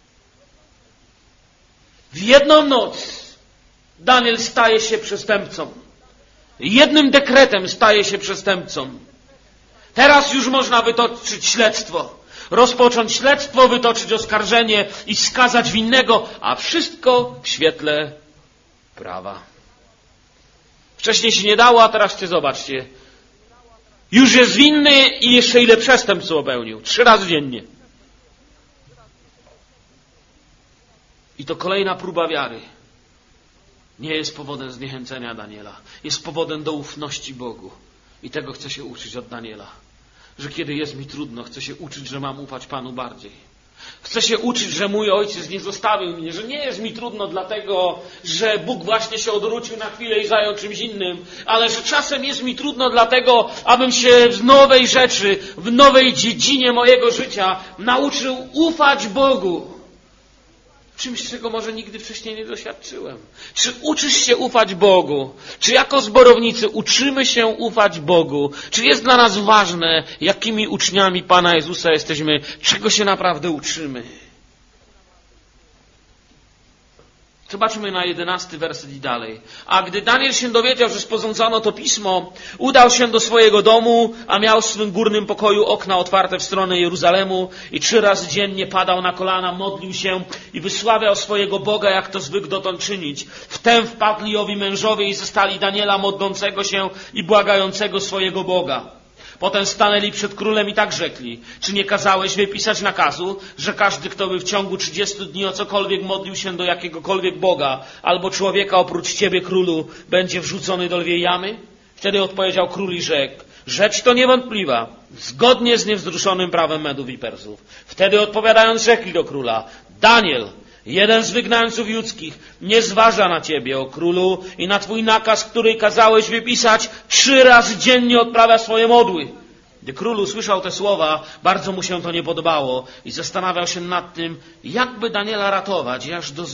W jedną noc Daniel staje się przestępcą. Jednym dekretem staje się przestępcą. Teraz już można wytoczyć śledztwo. Rozpocząć śledztwo, wytoczyć oskarżenie i skazać winnego, a wszystko w świetle prawa. Wcześniej się nie dało, a teraz zobaczcie. Już jest winny i jeszcze ile przestępstw popełnił. 3 razy dziennie. I to kolejna próba wiary. Nie jest powodem zniechęcenia Daniela. Jest powodem do ufności Bogu. I tego chcę się uczyć od Daniela. Że kiedy jest mi trudno, chcę się uczyć, że mam ufać Panu bardziej. Chcę się uczyć, że mój ojciec nie zostawił mnie, że nie jest mi trudno dlatego, że Bóg właśnie się odwrócił na chwilę i zajął czymś innym, ale że czasem jest mi trudno dlatego, abym się w nowej rzeczy, w nowej dziedzinie mojego życia nauczył ufać Bogu. Czymś, czego może nigdy wcześniej nie doświadczyłem. Czy uczysz się ufać Bogu? Czy jako zborownicy uczymy się ufać Bogu? Czy jest dla nas ważne, jakimi uczniami Pana Jezusa jesteśmy? Czego się naprawdę uczymy? Zobaczmy na 11 werset i dalej. A gdy Daniel się dowiedział, że sporządzono to pismo, udał się do swojego domu, a miał w swym górnym pokoju okna otwarte w stronę Jeruzalemu i 3 razy dziennie padał na kolana, modlił się i wysławiał swojego Boga, jak to zwykł dotąd czynić. Wtem wpadli owi mężowie i zastali Daniela modlącego się i błagającego swojego Boga. Potem stanęli przed królem i tak rzekli: czy nie kazałeś wypisać nakazu, że każdy, kto by w ciągu 30 dni o cokolwiek modlił się do jakiegokolwiek Boga albo człowieka oprócz Ciebie, królu, będzie wrzucony do lwiej jamy? Wtedy odpowiedział król i rzekł: rzecz to niewątpliwa, zgodnie z niewzruszonym prawem Medów i Persów. Wtedy odpowiadając rzekli do króla: Daniel, jeden z wygnańców judzkich, nie zważa na Ciebie, o królu, i na Twój nakaz, który kazałeś wypisać, 3 razy dziennie odprawia swoje modły. Gdy król usłyszał te słowa, bardzo mu się to nie podobało i zastanawiał się nad tym, jakby Daniela ratować,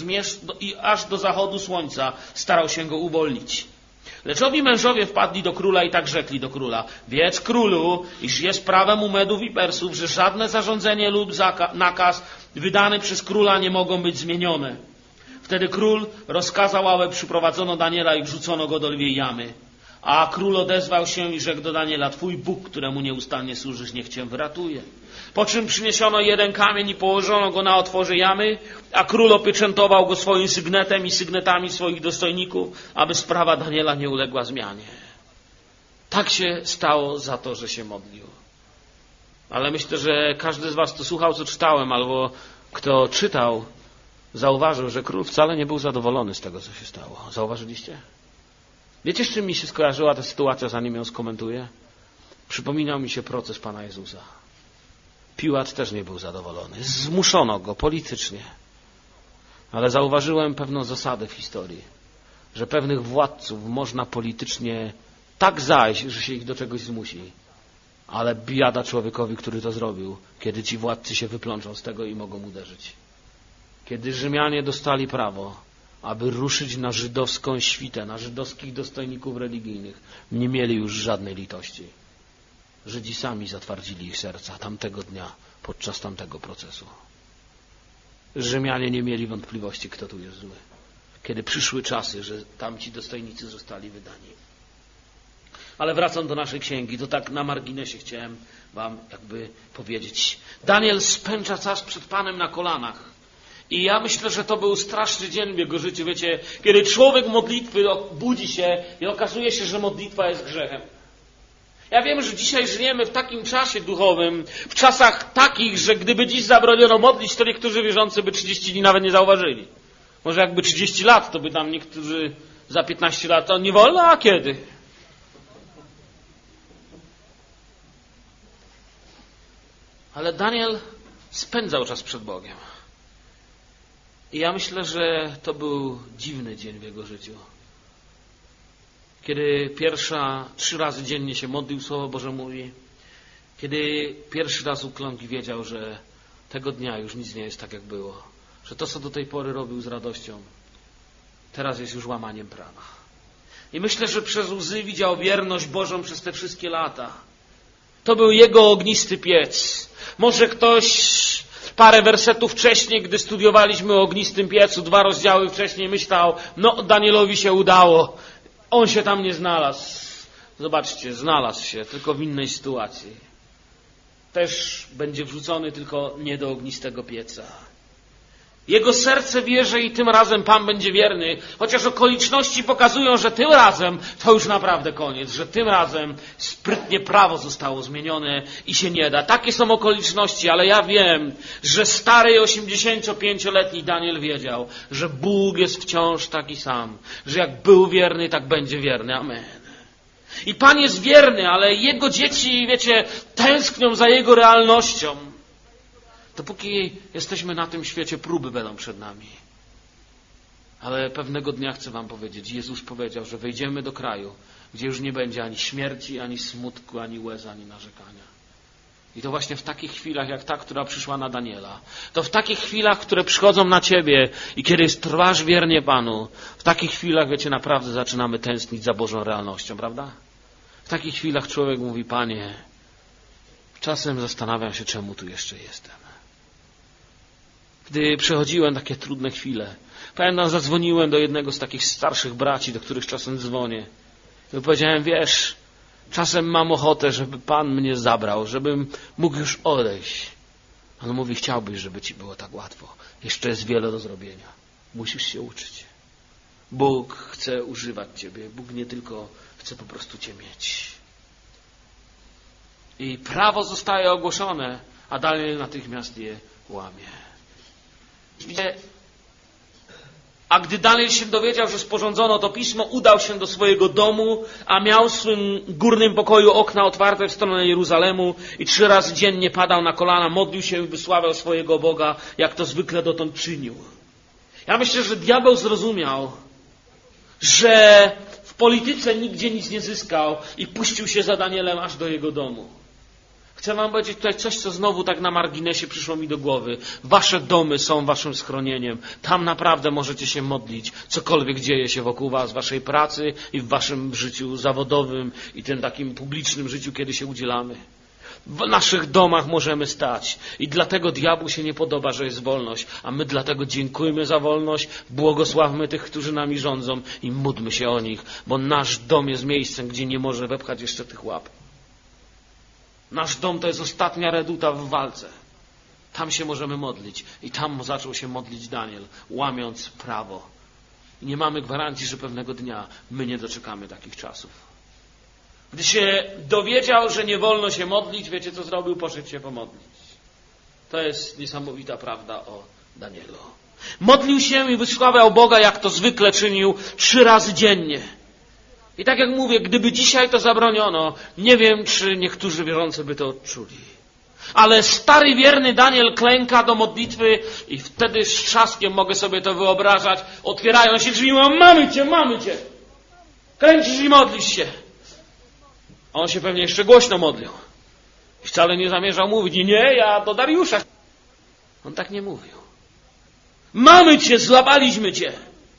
i aż do zachodu słońca starał się go uwolnić. Lecz owi mężowie wpadli do króla i tak rzekli do króla: wiedz, królu, iż jest prawem u Medów i Persów, że żadne zarządzenie lub nakaz wydany przez króla nie mogą być zmienione. Wtedy król rozkazał, aby przyprowadzono Daniela i wrzucono go do lwiej jamy. A król odezwał się i rzekł do Daniela: Twój Bóg, któremu nieustannie służysz, niech Cię wyratuje. Po czym przyniesiono jeden kamień i położono go na otworze jamy, a król opieczętował go swoim sygnetem i sygnetami swoich dostojników, aby sprawa Daniela nie uległa zmianie. Tak się stało za to, że się modlił. Ale myślę, że każdy z was, kto słuchał, co czytałem, albo kto czytał, zauważył, że król wcale nie był zadowolony z tego, co się stało. Zauważyliście? Wiecie, z czym mi się skojarzyła ta sytuacja, zanim ją skomentuję? Przypominał mi się proces Pana Jezusa. Piłat też nie był zadowolony. Zmuszono go politycznie. Ale zauważyłem pewną zasadę w historii, że pewnych władców można politycznie tak zajść, że się ich do czegoś zmusi. Ale biada człowiekowi, który to zrobił, kiedy ci władcy się wyplączą z tego i mogą uderzyć. Kiedy Rzymianie dostali prawo, aby ruszyć na żydowską świtę, na żydowskich dostojników religijnych, nie mieli już żadnej litości. Żydzi sami zatwardzili ich serca tamtego dnia, podczas tamtego procesu. Rzymianie nie mieli wątpliwości, kto tu jest zły. Kiedy przyszły czasy, że tamci dostojnicy zostali wydani. Ale wracam do naszej księgi, to tak na marginesie chciałem wam jakby powiedzieć. Daniel spędza czas przed Panem na kolanach. I ja myślę, że to był straszny dzień w jego życiu, wiecie, kiedy człowiek modlitwy budzi się i okazuje się, że modlitwa jest grzechem. Ja wiem, że dzisiaj żyjemy w takim czasie duchowym, w czasach takich, że gdyby dziś zabroniono modlić, to niektórzy wierzący by 30 dni nawet nie zauważyli. Może jakby 30 lat, to by tam niektórzy za 15 lat, to nie wolno, a kiedy? Ale Daniel spędzał czas przed Bogiem. I ja myślę, że to był dziwny dzień w jego życiu. Kiedy 3 razy dziennie się modlił, Słowo Boże mówi, kiedy pierwszy raz ukląkł i wiedział, że tego dnia już nic nie jest tak, jak było, że to, co do tej pory robił z radością, teraz jest już łamaniem prawa. I myślę, że przez łzy widział wierność Bożą przez te wszystkie lata. To był jego ognisty piec. Może ktoś parę wersetów wcześniej, gdy studiowaliśmy o ognistym piecu, 2 rozdziały wcześniej myślał, no Danielowi się udało. On się tam nie znalazł. Zobaczcie, znalazł się, tylko w innej sytuacji. Też będzie wrzucony, tylko nie do ognistego pieca. Jego serce wie, że i tym razem Pan będzie wierny, chociaż okoliczności pokazują, że tym razem to już naprawdę koniec, że tym razem sprytnie prawo zostało zmienione i się nie da. Takie są okoliczności, ale ja wiem, że stary 85-letni Daniel wiedział, że Bóg jest wciąż taki sam, że jak był wierny, tak będzie wierny. Amen. I Pan jest wierny, ale Jego dzieci, wiecie, tęsknią za Jego realnością. Dopóki jesteśmy na tym świecie, próby będą przed nami. Ale pewnego dnia chcę wam powiedzieć, Jezus powiedział, że wejdziemy do kraju, gdzie już nie będzie ani śmierci, ani smutku, ani łez, ani narzekania. I to właśnie w takich chwilach, jak ta, która przyszła na Daniela. To w takich chwilach, które przychodzą na ciebie i kiedy trwasz wiernie Panu, w takich chwilach, wiecie, naprawdę zaczynamy tęsknić za Bożą realnością, prawda? W takich chwilach człowiek mówi, Panie, czasem zastanawiam się, czemu tu jeszcze jestem. Gdy przechodziłem takie trudne chwile, pamiętam, zadzwoniłem do jednego z takich starszych braci, do których czasem dzwonię. I powiedziałem, wiesz, czasem mam ochotę, żeby Pan mnie zabrał, żebym mógł już odejść. On mówi, chciałbyś, żeby ci było tak łatwo. Jeszcze jest wiele do zrobienia. Musisz się uczyć. Bóg chce używać ciebie. Bóg nie tylko chce po prostu cię mieć. I prawo zostaje ogłoszone, a Daniel natychmiast je łamie. A gdy Daniel się dowiedział, że sporządzono to pismo, udał się do swojego domu, a miał w swym górnym pokoju okna otwarte w stronę Jeruzalemu i 3 razy dziennie padał na kolana, modlił się i wysławiał swojego Boga, jak to zwykle dotąd czynił. Ja myślę, że diabeł zrozumiał, że w polityce nigdzie nic nie zyskał i puścił się za Danielem aż do jego domu. Chcę wam powiedzieć tutaj coś, co znowu tak na marginesie przyszło mi do głowy. Wasze domy są waszym schronieniem. Tam naprawdę możecie się modlić. Cokolwiek dzieje się wokół was, w waszej pracy i w waszym życiu zawodowym i tym takim publicznym życiu, kiedy się udzielamy. W naszych domach możemy stać. I dlatego diabłu się nie podoba, że jest wolność. A my dlatego dziękujmy za wolność, błogosławmy tych, którzy nami rządzą i módlmy się o nich. Bo nasz dom jest miejscem, gdzie nie może wepchać jeszcze tych łap. Nasz dom to jest ostatnia reduta w walce. Tam się możemy modlić. I tam zaczął się modlić Daniel, łamiąc prawo. I nie mamy gwarancji, że pewnego dnia my nie doczekamy takich czasów. Gdy się dowiedział, że nie wolno się modlić, wiecie co zrobił? Poszedł się pomodlić. To jest niesamowita prawda o Danielu. Modlił się i wysławiał Boga, jak to zwykle czynił 3 razy dziennie. I tak jak mówię, gdyby dzisiaj to zabroniono, nie wiem, czy niektórzy wierzący by to odczuli. Ale stary, wierny Daniel klęka do modlitwy i wtedy z trzaskiem, mogę sobie to wyobrażać, otwierają się drzwi, mamy Cię! Kręcisz i modlisz się. A on się pewnie jeszcze głośno modlił. I wcale nie zamierzał mówić, nie, ja do Dariusza. On tak nie mówił. Mamy Cię, złapaliśmy Cię.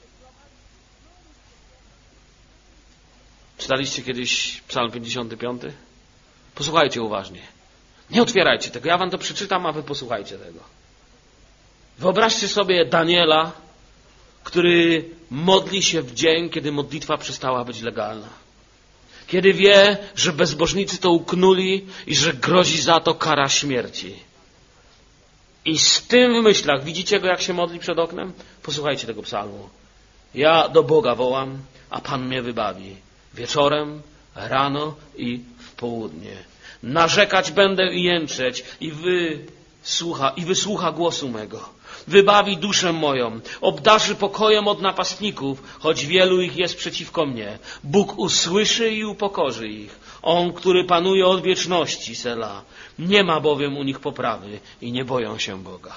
Czytaliście kiedyś Psalm 55? Posłuchajcie uważnie. Nie otwierajcie tego, ja wam to przeczytam, a wy posłuchajcie tego. Wyobraźcie sobie Daniela, który modli się w dzień, kiedy modlitwa przestała być legalna. Kiedy wie, że bezbożnicy to uknuli i że grozi za to kara śmierci. I z tym w myślach, widzicie go, jak się modli przed oknem? Posłuchajcie tego psalmu. Ja do Boga wołam, a Pan mnie wybawi. Wieczorem, rano i w południe. Narzekać będę i jęczeć i wysłucha głosu mego. Wybawi duszę moją, obdarzy pokojem od napastników, choć wielu ich jest przeciwko mnie. Bóg usłyszy i upokorzy ich. On, który panuje od wieczności, Sela. Nie ma bowiem u nich poprawy i nie boją się Boga.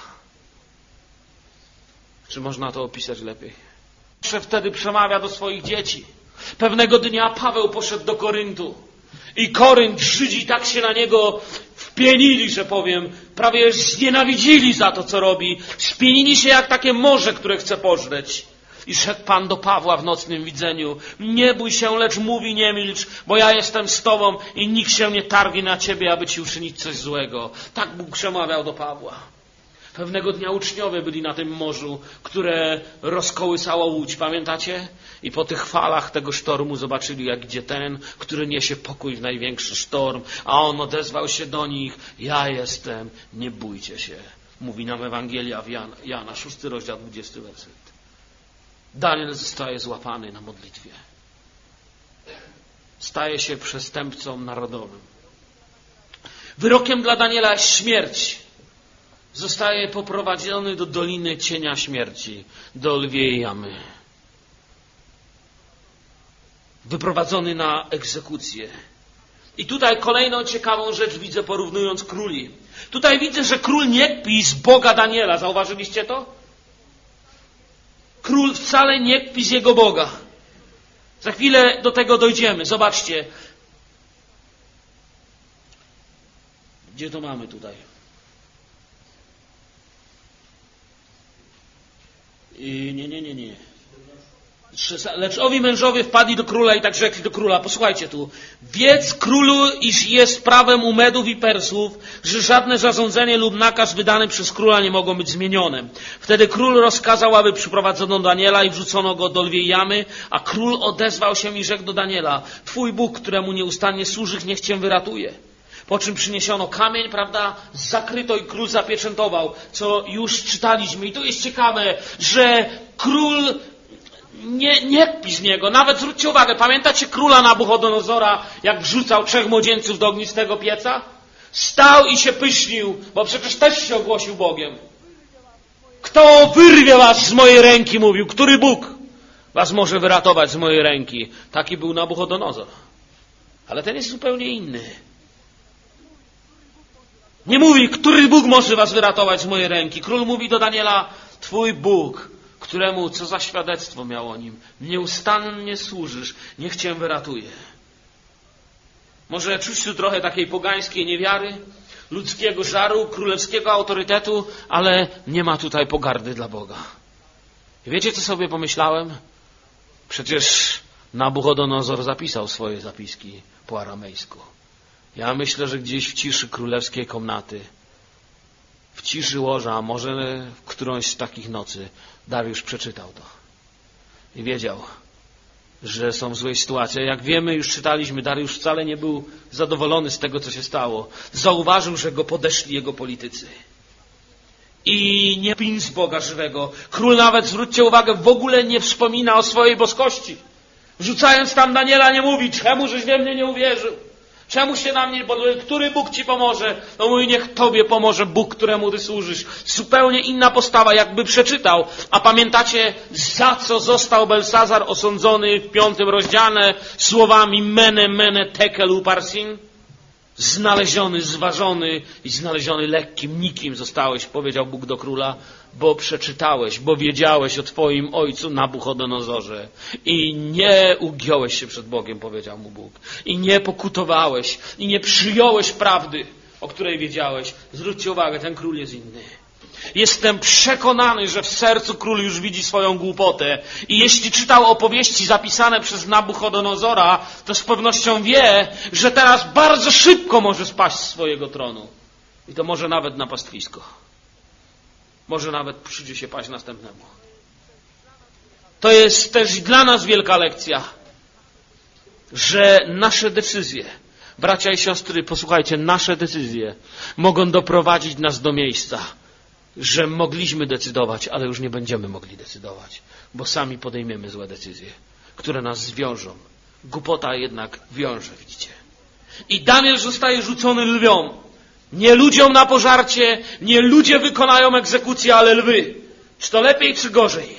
Czy można to opisać lepiej? Wtedy przemawia do swoich dzieci. Pewnego dnia Paweł poszedł do Koryntu. I Korynt, Żydzi tak się na niego wpienili, że powiem, prawie znienawidzili za to, co robi. Spienili się jak takie morze, które chce pożreć. I rzekł Pan do Pawła w nocnym widzeniu: nie bój się, lecz mówi, nie milcz, bo ja jestem z Tobą i nikt się nie targnie na Ciebie, aby Ci uczynić coś złego. Tak Bóg przemawiał do Pawła. Pewnego dnia uczniowie byli na tym morzu, które rozkołysało łódź, pamiętacie? I po tych falach tego sztormu zobaczyli, jak idzie ten, który niesie pokój w największy sztorm, a on odezwał się do nich: ja jestem, nie bójcie się. Mówi nam Ewangelia w Jana 6 rozdział 20 werset. Daniel zostaje złapany na modlitwie. Staje się przestępcą narodowym. Wyrokiem dla Daniela jest śmierć. Zostaje poprowadzony do doliny cienia śmierci, do lwiej jamy. Wyprowadzony na egzekucję. I tutaj kolejną ciekawą rzecz widzę, porównując króli. Tutaj widzę, że król nie kpi z Boga Daniela. Zauważyliście to? Król wcale nie kpi z jego Boga. Za chwilę do tego dojdziemy. Zobaczcie. Gdzie to mamy tutaj? Nie. Lecz owi mężowie wpadli do króla i tak rzekli do króla: posłuchajcie tu. Wiedz, królu, iż jest prawem u Medów i Persów, że żadne zarządzenie lub nakaz wydany przez króla nie mogą być zmienione. Wtedy król rozkazał, aby przyprowadzono Daniela i wrzucono go do lwiej jamy, a król odezwał się i rzekł do Daniela: twój Bóg, któremu nieustannie służysz, niech cię wyratuje. Po czym przyniesiono kamień, prawda, zakryto i król zapieczętował, co już czytaliśmy. I to jest ciekawe, że król nie kpi z niego. Nawet zwróćcie uwagę, pamiętacie króla Nabuchodonozora, jak wrzucał 3 młodzieńców do ognistego pieca? Stał i się pysznił, bo przecież też się ogłosił Bogiem. Kto wyrwie was z mojej ręki, mówił, który Bóg was może wyratować z mojej ręki? Taki był Nabuchodonozor. Ale ten jest zupełnie inny. Nie mówi, który Bóg może was wyratować z mojej ręki. Król mówi do Daniela: twój Bóg, któremu, co za świadectwo miał o nim, nieustannie służysz, niech cię wyratuje. Może czuć tu trochę takiej pogańskiej niewiary, ludzkiego żaru, królewskiego autorytetu, ale nie ma tutaj pogardy dla Boga. I wiecie, co sobie pomyślałem? Przecież Nabuchodonozor zapisał swoje zapiski po aramejsku. Ja myślę, że gdzieś w ciszy królewskiej komnaty, w ciszy łoża, a może w którąś z takich nocy, Dariusz przeczytał to. I wiedział, że są w złej sytuacji. Jak wiemy, już czytaliśmy, Dariusz wcale nie był zadowolony z tego, co się stało. Zauważył, że go podeszli jego politycy. I nie pin z Boga żywego. Król nawet, zwróćcie uwagę, w ogóle nie wspomina o swojej boskości. Wrzucając tam Daniela, nie mówi: czemu żeś we mnie nie uwierzył? Czemu się na mnie podłożył? Który Bóg ci pomoże? No mówi: niech tobie pomoże Bóg, któremu ty służysz. Zupełnie inna postawa, jakby przeczytał. A pamiętacie, za co został Belsazar osądzony w 5 rozdziale słowami mene, mene, tekel, uparsin? znaleziony, zważony i znaleziony lekkim, nikim zostałeś, powiedział Bóg do króla, bo przeczytałeś, bo wiedziałeś o twoim ojcu Nabuchodonozorze i nie ugiąłeś się przed Bogiem, powiedział mu Bóg, i nie pokutowałeś i nie przyjąłeś prawdy, o której wiedziałeś. Zwróćcie uwagę, ten król jest inny. Jestem przekonany, że w sercu król już widzi swoją głupotę i jeśli czytał opowieści zapisane przez Nabuchodonozora, to z pewnością wie, że teraz bardzo szybko może spaść z swojego tronu. I to może nawet na pastwisko. Może nawet przyjdzie się paść następnemu. To jest też dla nas wielka lekcja, że nasze decyzje, bracia i siostry, posłuchajcie, nasze decyzje mogą doprowadzić nas do miejsca, że mogliśmy decydować, ale już nie będziemy mogli decydować, bo sami podejmiemy złe decyzje, które nas zwiążą. Głupota jednak wiąże, widzicie. I Daniel zostaje rzucony lwiom. Nie ludziom na pożarcie, nie ludzie wykonają egzekucję, ale lwy. Czy to lepiej, czy gorzej?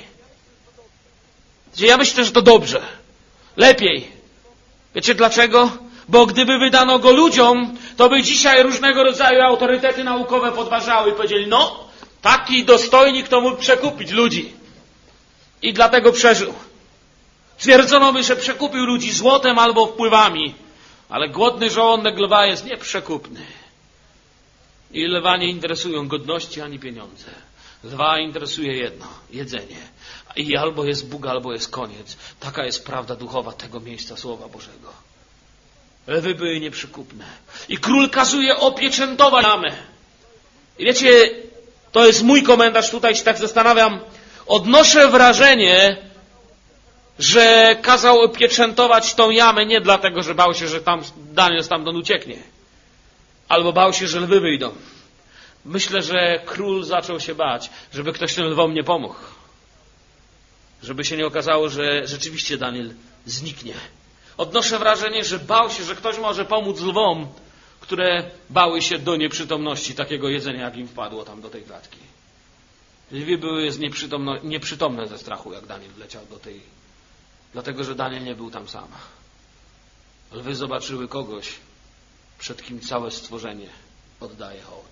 Ja myślę, że to dobrze. Lepiej. Wiecie dlaczego? Bo gdyby wydano go ludziom, to by dzisiaj różnego rodzaju autorytety naukowe podważały i powiedzieli, no, taki dostojnik to mógł przekupić ludzi. I dlatego przeżył. Twierdzono by, że przekupił ludzi złotem albo wpływami. Ale głodny żołądek lwa jest nieprzekupny. I lwa nie interesują godności ani pieniądze. Lwa interesuje jedno, jedzenie. I albo jest Bóg, albo jest koniec. Taka jest prawda duchowa tego miejsca Słowa Bożego. Lwy były nieprzekupne. I król kazuje opieczętować jamę. I wiecie, to jest mój komentarz, tutaj się tak zastanawiam. Odnoszę wrażenie, że kazał opieczętować tą jamę nie dlatego, że bał się, że tam Daniel stamtąd ucieknie. Albo bał się, że lwy wyjdą. Myślę, że król zaczął się bać, żeby ktoś tym lwom nie pomógł. Żeby się nie okazało, że rzeczywiście Daniel zniknie. Odnoszę wrażenie, że bał się, że ktoś może pomóc lwom, które bały się do nieprzytomności takiego jedzenia, jak im wpadło tam do tej klatki. Lwy były nieprzytomne ze strachu, jak Daniel wleciał do tej. Dlatego, że Daniel nie był tam sam. Lwy zobaczyły kogoś, przed kim całe stworzenie oddaje hołd.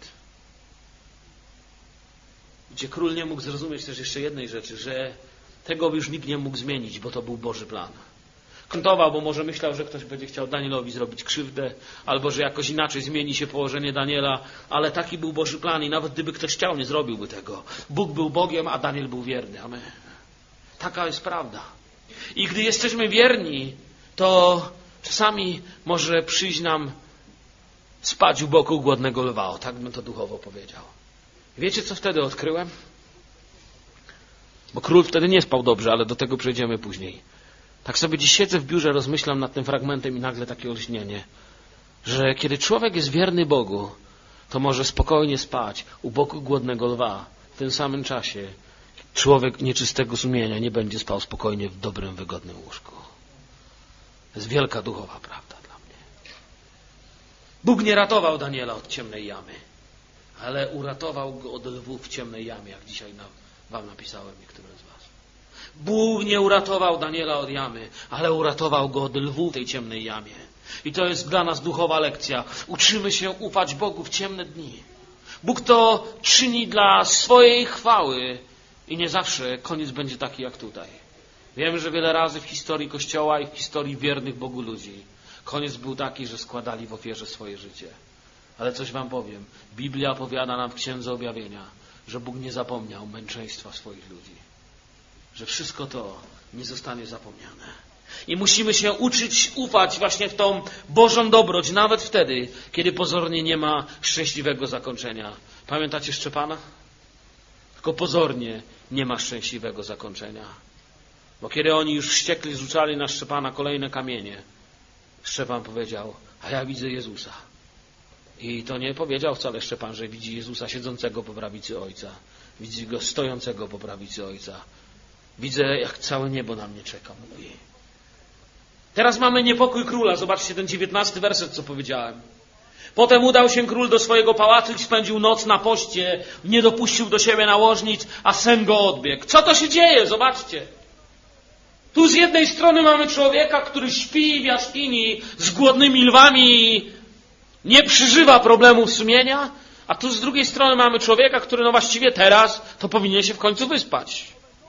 Gdzie król nie mógł zrozumieć też jeszcze jednej rzeczy, że tego już nikt nie mógł zmienić, bo to był Boży plan. Kontował, bo może myślał, że ktoś będzie chciał Danielowi zrobić krzywdę, albo że jakoś inaczej zmieni się położenie Daniela, ale taki był Boży plan i nawet gdyby ktoś chciał, nie zrobiłby tego. Bóg był Bogiem, a Daniel był wierny. Amen. Taka jest prawda. I gdy jesteśmy wierni, to czasami może przyjść nam spać u boku głodnego lwa. O, tak bym to duchowo powiedział. Wiecie, co wtedy odkryłem? Bo król wtedy nie spał dobrze, ale do tego przejdziemy później. Tak sobie dziś siedzę w biurze, rozmyślam nad tym fragmentem i nagle takie olśnienie, że kiedy człowiek jest wierny Bogu, to może spokojnie spać u boku głodnego lwa. W tym samym czasie człowiek nieczystego sumienia nie będzie spał spokojnie w dobrym, wygodnym łóżku. To jest wielka duchowa prawda dla mnie. Bóg nie ratował Daniela od ciemnej jamy, ale uratował go od lwów w ciemnej jamie, jak dzisiaj wam napisałem niektórym z was. Bóg nie uratował Daniela od jamy, ale uratował go od lwów w tej ciemnej jamie. I to jest dla nas duchowa lekcja. Uczymy się ufać Bogu w ciemne dni. Bóg to czyni dla swojej chwały i nie zawsze koniec będzie taki jak tutaj. Wiem, że wiele razy w historii Kościoła i w historii wiernych Bogu ludzi koniec był taki, że składali w ofierze swoje życie. Ale coś wam powiem. Biblia opowiada nam w Księdze Objawienia, że Bóg nie zapomniał męczeństwa swoich ludzi. Że wszystko to nie zostanie zapomniane. I musimy się uczyć ufać właśnie w tą Bożą dobroć, nawet wtedy, kiedy pozornie nie ma szczęśliwego zakończenia. Pamiętacie Szczepana? Tylko pozornie nie ma szczęśliwego zakończenia. Bo kiedy oni już wściekli rzucali na Szczepana kolejne kamienie, Szczepan powiedział, a ja widzę Jezusa. I to nie powiedział wcale Szczepan, że widzi Jezusa siedzącego po prawicy Ojca. Widzi Go stojącego po prawicy Ojca. Widzę, jak całe niebo na mnie czeka, mówi. Teraz mamy niepokój króla. Zobaczcie ten 19 werset, co powiedziałem. Potem udał się król do swojego pałacu i spędził noc na poście. Nie dopuścił do siebie nałożnic, a sen go odbiegł. Co to się dzieje? Zobaczcie. Tu z jednej strony mamy człowieka, który śpi w jaskini z głodnymi lwami Nie przeżywa problemów sumienia, a tu z drugiej strony mamy człowieka, który właściwie teraz to powinien się w końcu wyspać.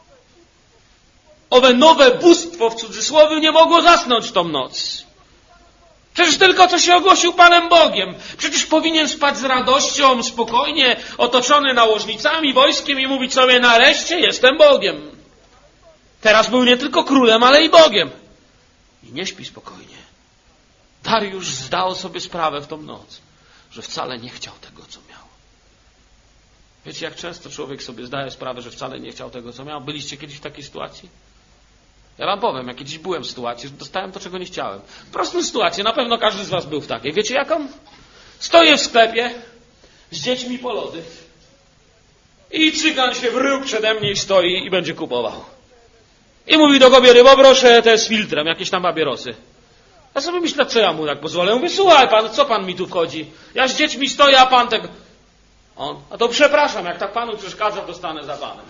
Owe nowe bóstwo w cudzysłowie nie mogło zasnąć tą noc. Przecież tylko co się ogłosił Panem Bogiem. Przecież powinien spać z radością, spokojnie, otoczony nałożnicami, wojskiem i mówić sobie: nareszcie jestem Bogiem. Teraz był nie tylko królem, ale i Bogiem. I nie śpi spokojnie. Dariusz zdał sobie sprawę w tą noc, że wcale nie chciał tego, co miał. Wiecie, jak często człowiek sobie zdaje sprawę, że wcale nie chciał tego, co miał? Byliście kiedyś w takiej sytuacji? Ja wam powiem, jak kiedyś byłem w sytuacji, że dostałem to, czego nie chciałem. Prostą sytuację, na pewno każdy z was był w takiej. Wiecie jaką? Stoję w sklepie z dziećmi po lody i cygan się wrył przede mnie i stoi i będzie kupował. I mówi do kobiety: poproszę te z filtrem, jakieś tam papierosy. Ja sobie myślę, co ja mu tak pozwolę. Mówię: słuchaj pan, co pan mi tu wchodzi? Ja z dziećmi stoję, a pan tego... On: a to przepraszam, jak tak panu przeszkadza, to stanę za panem.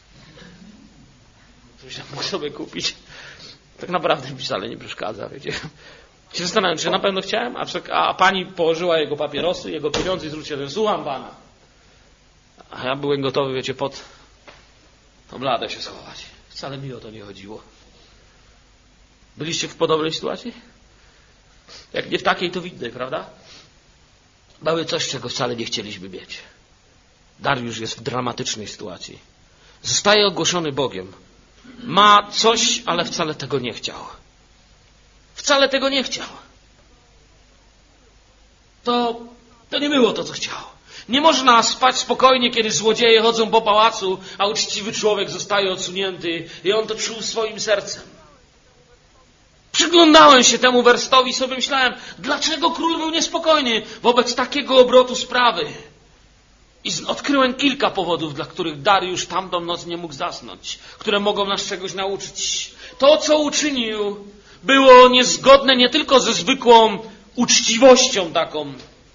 Coś mógł sobie kupić. Tak naprawdę mi wcale nie przeszkadza, wiecie. Się zastanawiam, czy na pewno chciałem, a pani położyła jego papierosy, jego pieniądze i zwróciła się: słucham pana. A ja byłem gotowy, wiecie, pod tą bladę się schować. Wcale mi o to nie chodziło. Byliście w podobnej sytuacji? Jak nie w takiej, to w innej, prawda? Mamy coś, czego wcale nie chcieliśmy mieć. Dariusz jest w dramatycznej sytuacji. Zostaje ogłoszony Bogiem. Ma coś, ale wcale tego nie chciał. Wcale tego nie chciał. To nie było to, co chciał. Nie można spać spokojnie, kiedy złodzieje chodzą po pałacu, a uczciwy człowiek zostaje odsunięty i on to czuł swoim sercem. Przyglądałem się temu werstowi i sobie myślałem, dlaczego król był niespokojny wobec takiego obrotu sprawy. I odkryłem kilka powodów, dla których Dariusz tamtą noc nie mógł zasnąć, które mogą nas czegoś nauczyć. To, co uczynił, było niezgodne nie tylko ze zwykłą uczciwością taką.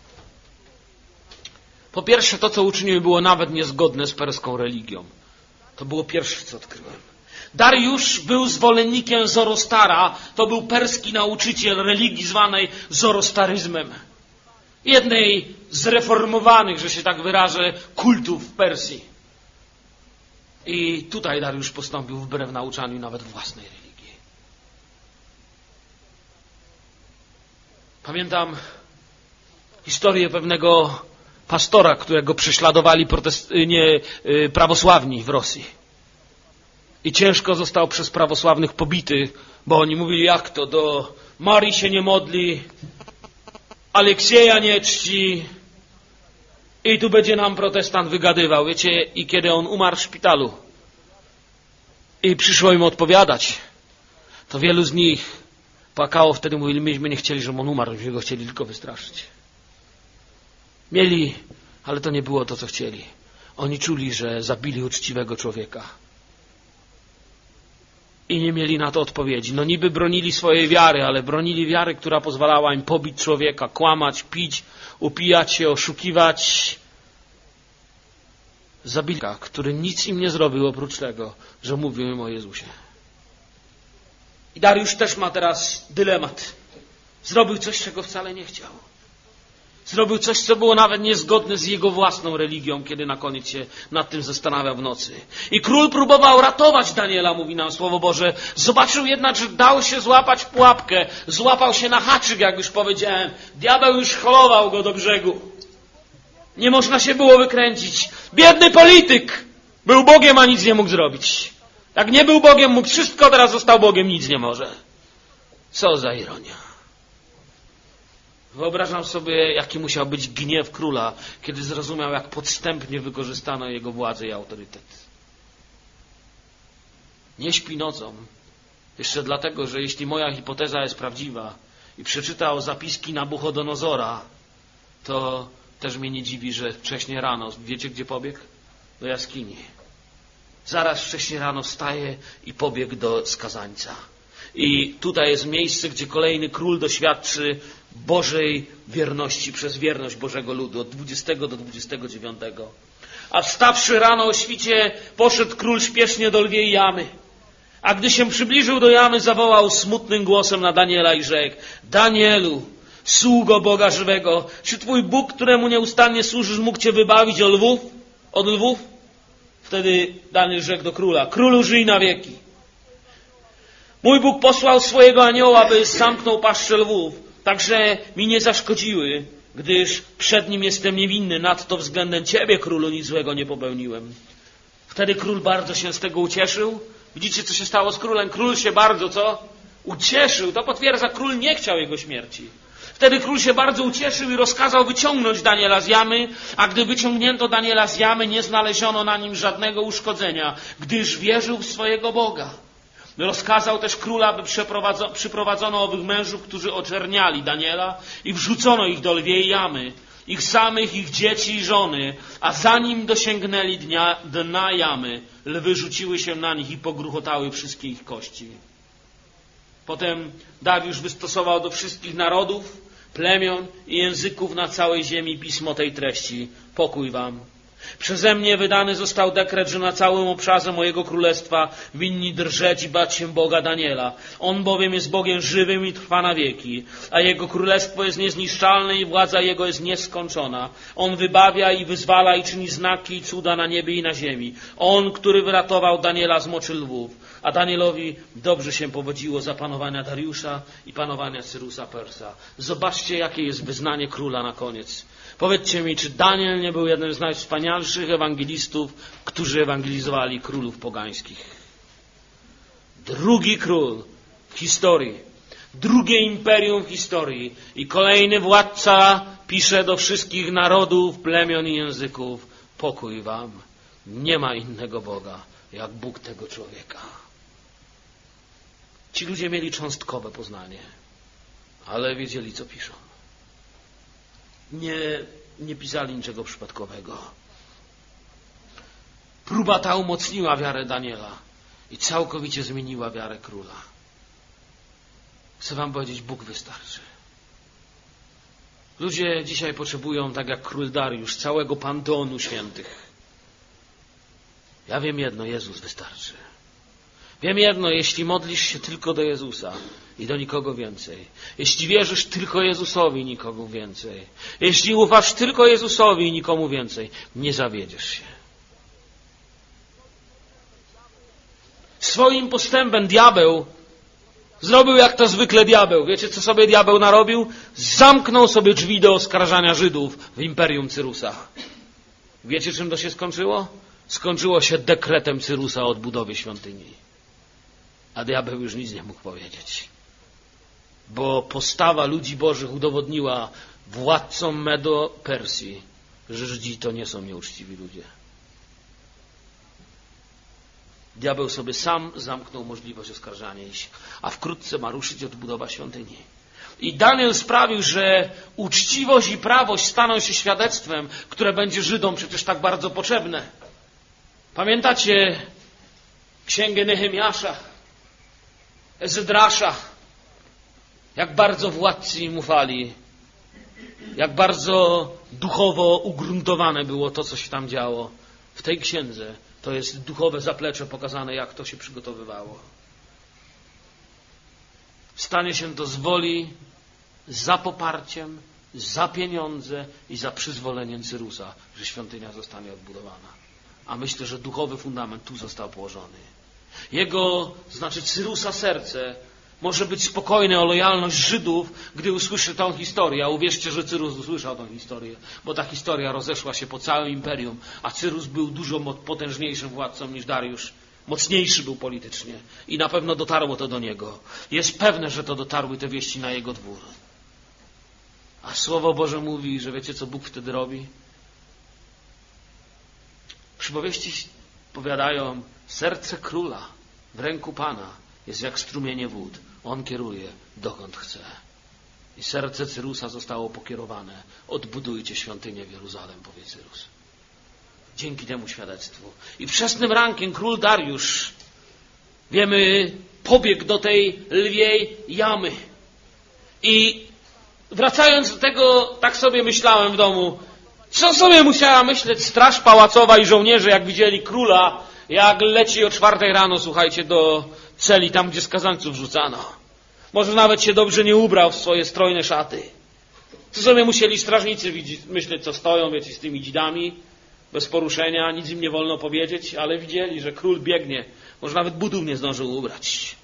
Po pierwsze, to, co uczynił, było nawet niezgodne z perską religią. To było pierwsze, co odkryłem. Dariusz był zwolennikiem Zorostara. To był perski nauczyciel religii zwanej zorostaryzmem. Jednej z reformowanych, że się tak wyrażę, kultów w Persji. I tutaj Dariusz postąpił wbrew nauczaniu nawet własnej religii. Pamiętam historię pewnego pastora, którego prześladowali prawosławni w Rosji. I ciężko został przez prawosławnych pobity, bo oni mówili: jak to, do Marii się nie modli, Aleksieja nie czci i tu będzie nam protestant wygadywał. Wiecie, i kiedy on umarł w szpitalu i przyszło im odpowiadać, to wielu z nich płakało wtedy, mówili: myśmy nie chcieli, żeby on umarł, myśmy go chcieli tylko wystraszyć. Mieli, ale to nie było to, co chcieli. Oni czuli, że zabili uczciwego człowieka. I nie mieli na to odpowiedzi. No niby bronili swojej wiary, ale bronili wiary, która pozwalała im pobić człowieka, kłamać, pić, upijać się, oszukiwać. Zabili człowieka, który nic im nie zrobił oprócz tego, że mówił im o Jezusie. I Dariusz też ma teraz dylemat. Zrobił coś, czego wcale nie chciał. Zrobił coś, co było nawet niezgodne z jego własną religią, kiedy na koniec się nad tym zastanawiał w nocy. I król próbował ratować Daniela, mówi nam Słowo Boże. Zobaczył jednak, że dał się złapać w pułapkę. Złapał się na haczyk, jak już powiedziałem. Diabeł już holował go do brzegu. Nie można się było wykręcić. Biedny polityk! Był Bogiem, a nic nie mógł zrobić. Jak nie był Bogiem, mógł wszystko, teraz został Bogiem, nic nie może. Co za ironia. Wyobrażam sobie, jaki musiał być gniew króla, kiedy zrozumiał, jak podstępnie wykorzystano jego władzę i autorytet. Nie śpi nocą. Jeszcze dlatego, że jeśli moja hipoteza jest prawdziwa i przeczytał zapiski Nabuchodonozora, to też mnie nie dziwi, że wcześnie rano, wiecie gdzie pobiegł? Do jaskini. Zaraz wcześnie rano wstaje i pobiegł do skazańca. I tutaj jest miejsce, gdzie kolejny król doświadczy Bożej wierności przez wierność Bożego ludu od 20 do 29. A wstawszy rano o świcie, poszedł król śpiesznie do lwiej jamy. A gdy się przybliżył do jamy, zawołał smutnym głosem na Daniela i rzekł: Danielu, sługo Boga żywego, czy twój Bóg, któremu nieustannie służysz, mógł cię wybawić od lwów? Wtedy Daniel rzekł do króla: królu, żyj na wieki. Mój Bóg posłał swojego anioła, by zamknął paszczę lwów, także mi nie zaszkodziły, gdyż przed nim jestem niewinny. Nadto względem ciebie, królu, nic złego nie popełniłem. Wtedy król bardzo się z tego ucieszył. Widzicie, co się stało z królem? Król się bardzo, ucieszył. To potwierdza, król nie chciał jego śmierci. Wtedy król się bardzo ucieszył i rozkazał wyciągnąć Daniela z jamy, a gdy wyciągnięto Daniela z jamy, nie znaleziono na nim żadnego uszkodzenia, gdyż wierzył w swojego Boga. Rozkazał też króla, aby przyprowadzono owych mężów, którzy oczerniali Daniela, i wrzucono ich do lwiej jamy, ich samych, ich dzieci i żony, a zanim dosięgnęli dna jamy, lwy rzuciły się na nich i pogruchotały wszystkie ich kości. Potem Dariusz wystosował do wszystkich narodów, plemion i języków na całej ziemi pismo tej treści: pokój wam. Przeze mnie wydany został dekret, że na całym obszarze mojego królestwa winni drżeć i bać się Boga Daniela. On bowiem jest Bogiem żywym i trwa na wieki, a Jego królestwo jest niezniszczalne i władza Jego jest nieskończona. On wybawia i wyzwala i czyni znaki i cuda na niebie i na ziemi. On, który wyratował Daniela z moczy lwów. A Danielowi dobrze się powodziło za panowania Dariusza i panowania Cyrusa Persa. Zobaczcie, jakie jest wyznanie króla na koniec. Powiedzcie mi, czy Daniel nie był jednym z najwspanialszych ewangelistów, którzy ewangelizowali królów pogańskich? Drugi król w historii, drugie imperium w historii i kolejny władca pisze do wszystkich narodów, plemion i języków: pokój wam, nie ma innego Boga jak Bóg tego człowieka. Ci ludzie mieli cząstkowe poznanie, ale wiedzieli, co piszą. Nie pisali niczego przypadkowego. Próba ta umocniła wiarę Daniela i całkowicie zmieniła wiarę króla. Chcę wam powiedzieć, Bóg wystarczy. Ludzie dzisiaj potrzebują, tak jak król Dariusz, całego panteonu świętych. Ja wiem jedno, Jezus wystarczy. Wiem jedno, jeśli modlisz się tylko do Jezusa i do nikogo więcej, jeśli wierzysz tylko Jezusowi, nikomu więcej, jeśli ufasz tylko Jezusowi i nikomu więcej, nie zawiedziesz się. Swoim postępem diabeł zrobił, jak to zwykle diabeł. Wiecie, co sobie diabeł narobił? Zamknął sobie drzwi do oskarżania Żydów w imperium Cyrusa. Wiecie, czym to się skończyło? Skończyło się dekretem Cyrusa o odbudowie świątyni. A diabeł już nic nie mógł powiedzieć. Bo postawa ludzi bożych udowodniła władcom Medo-Persji, że Żydzi to nie są nieuczciwi ludzie. Diabeł sobie sam zamknął możliwość oskarżania ich, a wkrótce ma ruszyć odbudowa świątyni. I Daniel sprawił, że uczciwość i prawość staną się świadectwem, które będzie Żydom przecież tak bardzo potrzebne. Pamiętacie księgę Nehemiasza, Ezedrasza, jak bardzo władcy im ufali, jak bardzo duchowo ugruntowane było to, co się tam działo. W tej księdze to jest duchowe zaplecze pokazane, jak to się przygotowywało. Stanie się to z woli, za poparciem, za pieniądze i za przyzwoleniem Cyrusa, że świątynia zostanie odbudowana. A myślę, że duchowy fundament tu został położony. Jego, znaczy Cyrusa, serce może być spokojne o lojalność Żydów, gdy usłyszy tą historię. A uwierzcie, że Cyrus usłyszał tą historię, bo ta historia rozeszła się po całym imperium, a Cyrus był dużo potężniejszym władcą niż Dariusz. Mocniejszy był politycznie i na pewno dotarło to do niego. Jest pewne, że to dotarły te wieści na jego dwór. A Słowo Boże mówi, że wiecie, co Bóg wtedy robi? Przypowieści powiadają, serce króla w ręku Pana jest jak strumienie wód. On kieruje dokąd chce. I serce Cyrusa zostało pokierowane. Odbudujcie świątynię w Jeruzalem, powie Cyrus. Dzięki temu świadectwu. I wczesnym rankiem król Dariusz, wiemy, pobiegł do tej lwiej jamy. I wracając do tego, tak sobie myślałem w domu, co sobie musiała myśleć straż pałacowa i żołnierze, jak widzieli króla, jak leci o 4 rano, słuchajcie, do celi, tam gdzie skazańców rzucano. Może nawet się dobrze nie ubrał w swoje strojne szaty. Co sobie musieli strażnicy myśleć, co stoją, wiecie, z tymi dzidami, bez poruszenia, nic im nie wolno powiedzieć, ale widzieli, że król biegnie. Może nawet butów nie zdążył ubrać.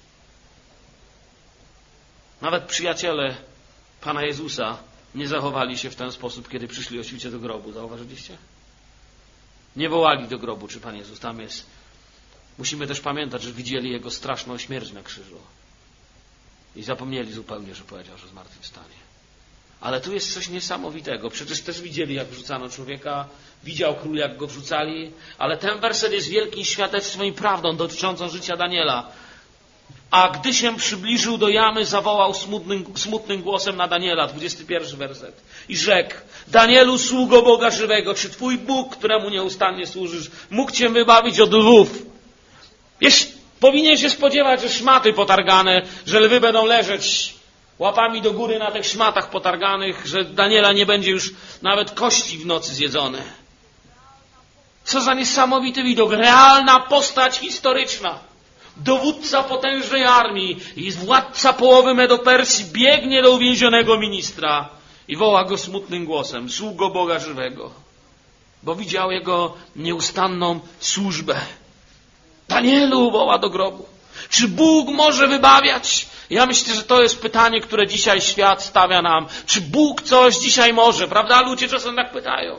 Nawet przyjaciele Pana Jezusa nie zachowali się w ten sposób, kiedy przyszli o świcie do grobu. Zauważyliście? Nie wołali do grobu, czy Pan Jezus tam jest. Musimy też pamiętać, że widzieli Jego straszną śmierć na krzyżu. I zapomnieli zupełnie, że powiedział, że zmartwychwstanie. Ale tu jest coś niesamowitego. Przecież też widzieli, jak wrzucano człowieka. Widział król, jak go wrzucali. Ale ten werset jest wielkim świadectwem i prawdą dotyczącą życia Daniela. A gdy się przybliżył do jamy, zawołał smutnym głosem na Daniela, 21 werset. I rzekł: Danielu, sługo Boga żywego, czy Twój Bóg, któremu nieustannie służysz, mógł Cię wybawić od lwów? Powinien się spodziewać, że szmaty potargane, że lwy będą leżeć łapami do góry na tych szmatach potarganych, że Daniela nie będzie już nawet kości w nocy zjedzone. Co za niesamowity widok. Realna postać historyczna. Dowódca potężnej armii i władca połowy Medopersji biegnie do uwięzionego ministra i woła go smutnym głosem: sługo Boga żywego. Bo widział jego nieustanną służbę. Danielu, woła do grobu. Czy Bóg może wybawiać? Ja myślę, że to jest pytanie, które dzisiaj świat stawia nam. Czy Bóg coś dzisiaj może? Prawda? Ludzie czasem tak pytają.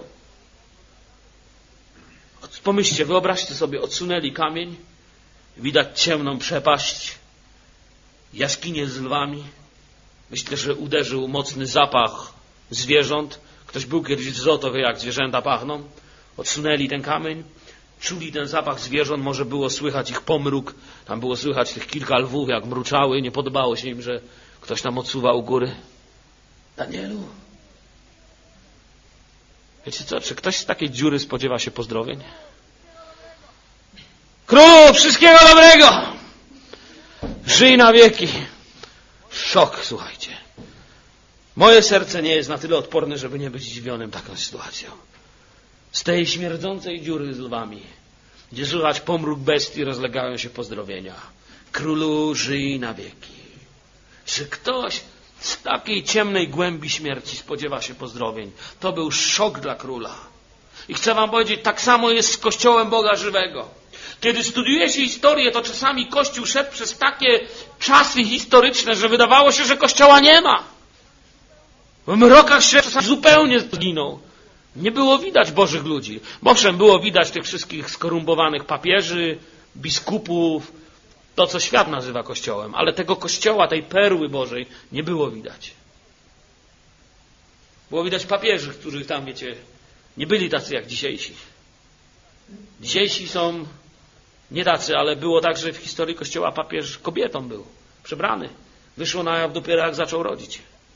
Pomyślcie, wyobraźcie sobie, odsunęli kamień, widać ciemną przepaść, jaskinie z lwami. Myślę, że uderzył mocny zapach zwierząt. Ktoś był kiedyś w zoo, to wie, jak zwierzęta pachną. Odsunęli ten kamień, czuli ten zapach zwierząt, może było słychać ich pomruk, tam było słychać tych kilka lwów, jak mruczały. Nie podobało się im, że ktoś tam odsuwa u góry. Danielu, wiecie co, czy ktoś z takiej dziury spodziewa się pozdrowień? Królu, wszystkiego dobrego! Żyj na wieki! Szok, słuchajcie. Moje serce nie jest na tyle odporne, żeby nie być zdziwionym taką sytuacją. Z tej śmierdzącej dziury z lwami, gdzie słychać pomruk bestii, rozlegają się pozdrowienia. Królu, żyj na wieki. Czy ktoś z takiej ciemnej głębi śmierci spodziewa się pozdrowień? To był szok dla króla. I chcę wam powiedzieć, tak samo jest z Kościołem Boga żywego. Kiedy studiuje się historię, to czasami Kościół szedł przez takie czasy historyczne, że wydawało się, że Kościoła nie ma. W mrokach się czasami zupełnie zginął. Nie było widać Bożych ludzi. Owszem, było widać tych wszystkich skorumpowanych papieży, biskupów, to co świat nazywa Kościołem, ale tego Kościoła, tej perły Bożej nie było widać. Było widać papieży, których tam, wiecie, nie byli tacy jak dzisiejsi. Dzisiejsi są nie tacy, ale było tak, że w historii Kościoła papież kobietą był, przebrany. Wyszło na jaw dopiero jak zaczął rodzić.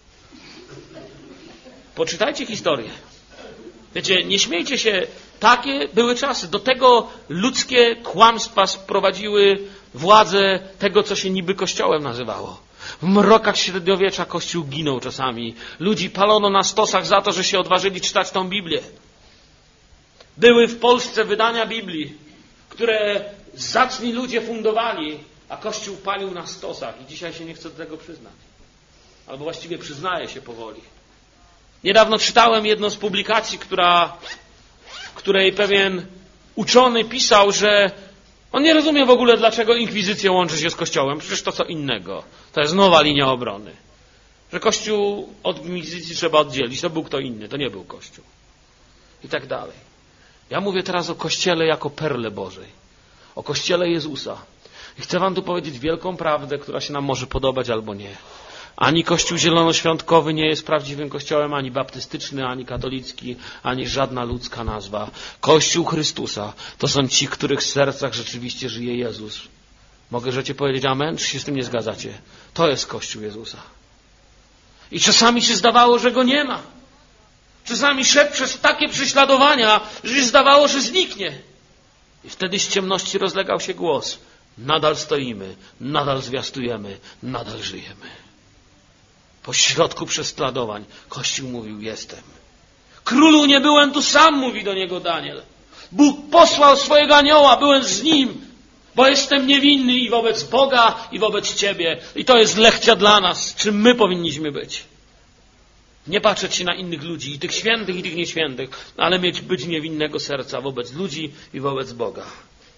Poczytajcie historię. Wiecie, nie śmiejcie się, takie były czasy. Do tego ludzkie kłamstwa sprowadziły władzę tego, co się niby Kościołem nazywało. W mrokach średniowiecza Kościół ginął czasami. Ludzi palono na stosach za to, że się odważyli czytać tą Biblię. Były w Polsce wydania Biblii, które zacni ludzie fundowali, a Kościół palił na stosach i dzisiaj się nie chce do tego przyznać. Albo właściwie przyznaje się powoli. Niedawno czytałem jedną z publikacji, w której pewien uczony pisał, że on nie rozumie w ogóle, dlaczego inkwizycja łączy się z Kościołem. Przecież to co innego. To jest nowa linia obrony. Że Kościół od inkwizycji trzeba oddzielić. To był kto inny, to nie był Kościół. I tak dalej. Ja mówię teraz o Kościele jako perle Bożej. O Kościele Jezusa. I chcę wam tu powiedzieć wielką prawdę, która się nam może podobać albo nie. Ani Kościół zielonoświątkowy nie jest prawdziwym Kościołem, ani baptystyczny, ani katolicki, ani żadna ludzka nazwa. Kościół Chrystusa to są ci, w których sercach rzeczywiście żyje Jezus. Możecie powiedzieć amen, czy się z tym nie zgadzacie? To jest Kościół Jezusa. I czasami się zdawało, że go nie ma. Czasami szedł przez takie prześladowania, że się zdawało, że zniknie. I wtedy z ciemności rozlegał się głos. Nadal stoimy, nadal zwiastujemy, nadal żyjemy. Po środku prześladowań Kościół mówił, jestem. Królu, nie byłem tu sam, mówi do niego Daniel. Bóg posłał swojego anioła, byłem z nim, bo jestem niewinny i wobec Boga, i wobec Ciebie. I to jest lekcja dla nas, czym my powinniśmy być. Nie patrzeć się na innych ludzi, i tych świętych, i tych nieświętych, ale być niewinnego serca wobec ludzi i wobec Boga.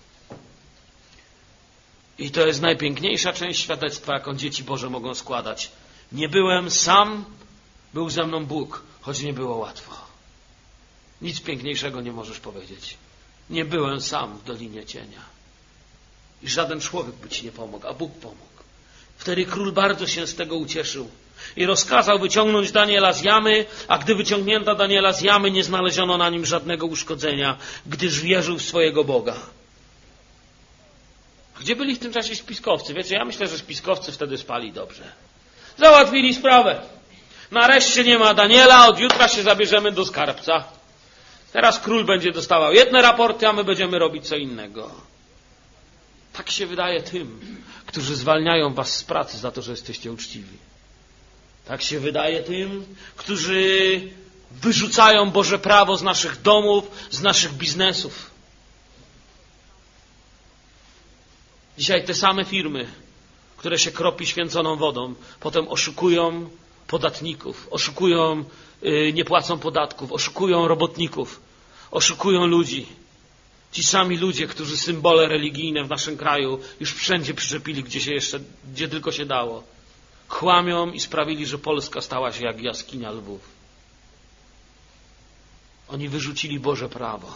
I to jest najpiękniejsza część świadectwa, jaką dzieci Boże mogą składać. Nie byłem sam, był ze mną Bóg, choć nie było łatwo. Nic piękniejszego nie możesz powiedzieć. Nie byłem sam w Dolinie Cienia. I żaden człowiek by ci nie pomógł, a Bóg pomógł. Wtedy król bardzo się z tego ucieszył i rozkazał wyciągnąć Daniela z jamy, a gdy wyciągnięto Daniela z jamy, nie znaleziono na nim żadnego uszkodzenia, gdyż wierzył w swojego Boga. Gdzie byli w tym czasie spiskowcy? Wiecie, ja myślę, że spiskowcy wtedy spali dobrze. Załatwili sprawę. Nareszcie nie ma Daniela, od jutra się zabierzemy do skarbca. Teraz król będzie dostawał jedne raporty, a my będziemy robić co innego. Tak się wydaje tym, którzy zwalniają was z pracy za to, że jesteście uczciwi. Tak się wydaje tym, którzy wyrzucają Boże prawo z naszych domów, z naszych biznesów. Dzisiaj te same firmy, które się kropi święconą wodą, potem oszukują podatników, oszukują, nie płacą podatków, oszukują robotników, oszukują ludzi. Ci sami ludzie, którzy symbole religijne w naszym kraju już wszędzie przyczepili, gdzie tylko się dało. Kłamią i sprawili, że Polska stała się jak jaskinia lwów. Oni wyrzucili Boże prawo.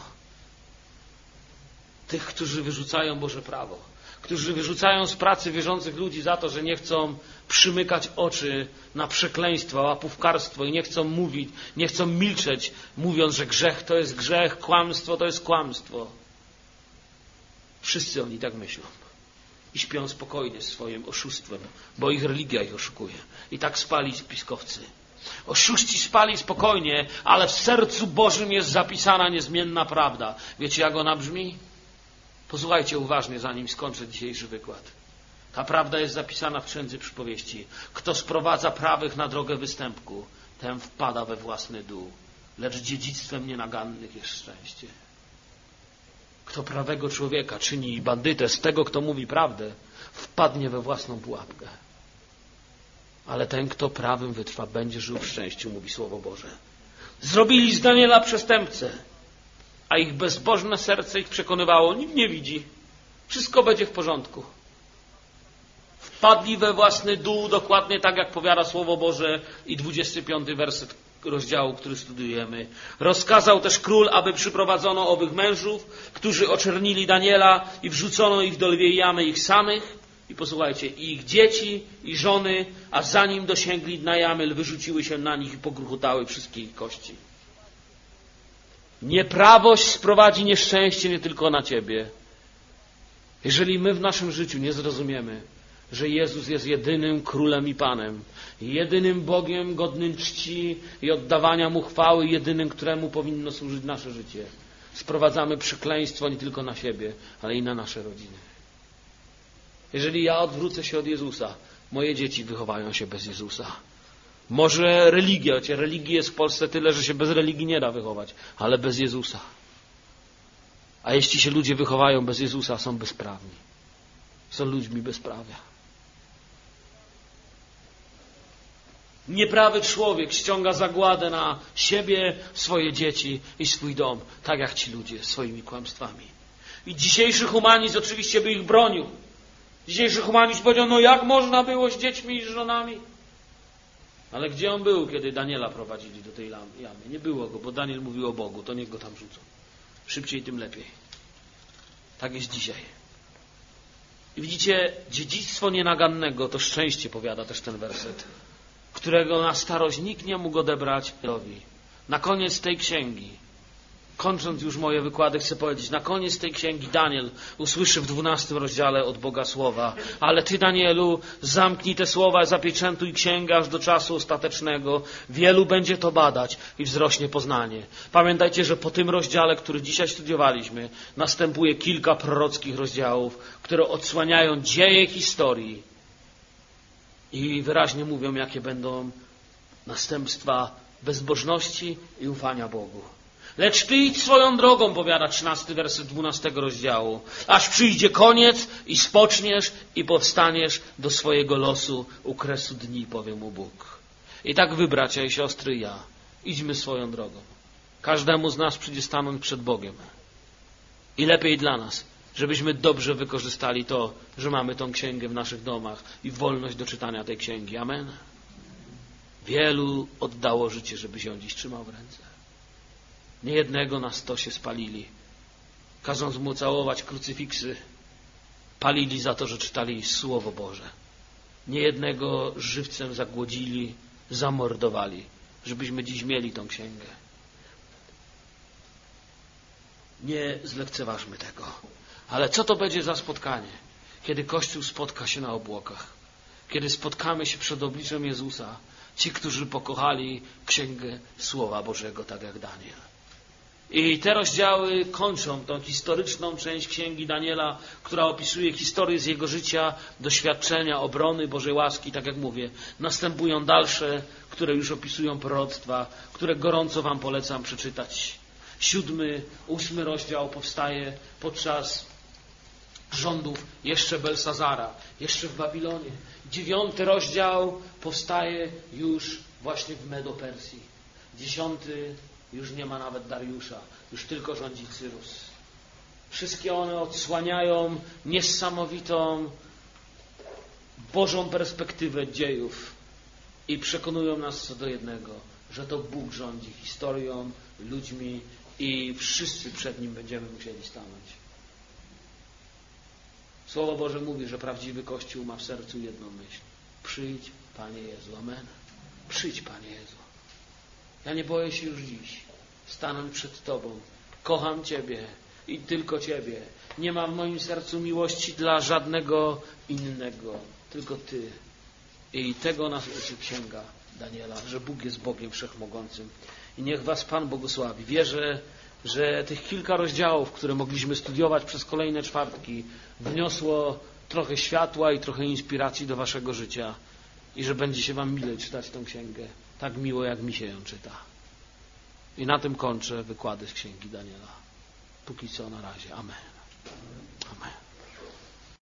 Tych, którzy wyrzucają Boże prawo. Którzy wyrzucają z pracy wierzących ludzi za to, że nie chcą przymykać oczy na przekleństwo, łapówkarstwo i nie chcą mówić, nie chcą milczeć, mówiąc, że grzech to jest grzech, kłamstwo to jest kłamstwo. Wszyscy oni tak myślą. I śpią spokojnie swoim oszustwem, bo ich religia ich oszukuje. I tak spali spiskowcy. Oszuści spali spokojnie, ale w sercu Bożym jest zapisana niezmienna prawda. Wiecie, jak ona brzmi? Posłuchajcie uważnie, zanim skończę dzisiejszy wykład. Ta prawda jest zapisana w Księdze Przypowieści. Kto sprowadza prawych na drogę występku, ten wpada we własny dół, lecz dziedzictwem nienagannych jest szczęście. Kto prawego człowieka czyni bandytę z tego, kto mówi prawdę, wpadnie we własną pułapkę. Ale ten, kto prawym wytrwa, będzie żył w szczęściu, mówi Słowo Boże. Zrobili z Daniela przestępcę, a ich bezbożne serce ich przekonywało, nikt nie widzi, wszystko będzie w porządku. Wpadli we własny dół, dokładnie tak jak powiada Słowo Boże i 25 werset rozdziału, który studujemy. Rozkazał też król, aby przyprowadzono owych mężów, którzy oczernili Daniela i wrzucono ich do lwiej jamy ich samych. I posłuchajcie, i ich dzieci, i żony, a zanim dosięgli dna jamy, lwy rzuciły się na nich i pogruchotały wszystkie ich kości. Nieprawość sprowadzi nieszczęście nie tylko na ciebie. Jeżeli my w naszym życiu nie zrozumiemy, że Jezus jest jedynym Królem i Panem, jedynym Bogiem godnym czci i oddawania Mu chwały, jedynym, któremu powinno służyć nasze życie, sprowadzamy przekleństwo nie tylko na siebie, ale i na nasze rodziny. Jeżeli ja odwrócę się od Jezusa, moje dzieci wychowają się bez Jezusa. Może religia, religii jest w Polsce tyle, że się bez religii nie da wychować, ale bez Jezusa. A jeśli się ludzie wychowają bez Jezusa, są bezprawni. Są ludźmi bezprawia. Nieprawy człowiek ściąga zagładę na siebie, swoje dzieci i swój dom, tak jak ci ludzie swoimi kłamstwami. I dzisiejszy humanizm oczywiście by ich bronił. Dzisiejszy humanizm powiedział, no jak można było z dziećmi i z żonami? Ale gdzie on był, kiedy Daniela prowadzili do tej jamy? Nie było go, bo Daniel mówił o Bogu, to niech go tam rzucą. Szybciej, tym lepiej. Tak jest dzisiaj. I widzicie, dziedzictwo nienagannego to szczęście, powiada też ten werset, którego na starość nikt nie mógł odebrać. Na koniec tej księgi, kończąc już moje wykłady, chcę powiedzieć, na koniec tej księgi Daniel usłyszy w 12 rozdziale od Boga słowa. Ale ty, Danielu, zamknij te słowa, zapieczętuj księgę aż do czasu ostatecznego. Wielu będzie to badać i wzrośnie poznanie. Pamiętajcie, że po tym rozdziale, który dzisiaj studiowaliśmy, następuje kilka prorockich rozdziałów, które odsłaniają dzieje historii i wyraźnie mówią, jakie będą następstwa bezbożności i ufania Bogu. Lecz ty idź swoją drogą, powiada 13 werset 12 rozdziału, aż przyjdzie koniec i spoczniesz i powstaniesz do swojego losu u kresu dni, powie mu Bóg. I tak wy, bracia i siostry, ja, idźmy swoją drogą. Każdemu z nas przyjdzie stanąć przed Bogiem. I lepiej dla nas, żebyśmy dobrze wykorzystali to, że mamy tą księgę w naszych domach i wolność do czytania tej księgi. Amen. Wielu oddało życie, żeby ją dziś trzymał w ręce. Niejednego na stosie spalili, każąc mu całować krucyfiksy, palili za to, że czytali Słowo Boże. Niejednego żywcem zagłodzili, zamordowali, żebyśmy dziś mieli tą księgę. Nie zlekceważmy tego. Ale co to będzie za spotkanie, kiedy Kościół spotka się na obłokach? Kiedy spotkamy się przed obliczem Jezusa, ci, którzy pokochali księgę Słowa Bożego, tak jak Daniel. I te rozdziały kończą tą historyczną część księgi Daniela, która opisuje historię z jego życia, doświadczenia, obrony Bożej łaski, tak jak mówię. Następują dalsze, które już opisują proroctwa, które gorąco wam polecam przeczytać. 7., 8. rozdział powstaje podczas rządów jeszcze Belsazara, jeszcze w Babilonie. 9. rozdział powstaje już właśnie w Medo-Persji. 10. już nie ma nawet Dariusza, już tylko rządzi Cyrus. Wszystkie one odsłaniają niesamowitą Bożą perspektywę dziejów i przekonują nas co do jednego, że to Bóg rządzi historią, ludźmi i wszyscy przed Nim będziemy musieli stanąć. Słowo Boże mówi, że prawdziwy Kościół ma w sercu jedną myśl. Przyjdź, Panie Jezu. Amen. Przyjdź, Panie Jezu. Ja nie boję się już dziś stanąć przed Tobą. Kocham Ciebie i tylko Ciebie. Nie ma w moim sercu miłości dla żadnego innego, tylko Ty. I tego nas uczy księga Daniela, że Bóg jest Bogiem Wszechmogącym. I niech Was Pan błogosławi. Wierzę, że tych kilka rozdziałów, które mogliśmy studiować przez kolejne czwartki, wniosło trochę światła i trochę inspiracji do Waszego życia i że będzie się Wam milej czytać tę księgę, tak miło jak mi się ją czyta. I na tym kończę wykłady z księgi Daniela. Póki co na razie. Amen. Amen.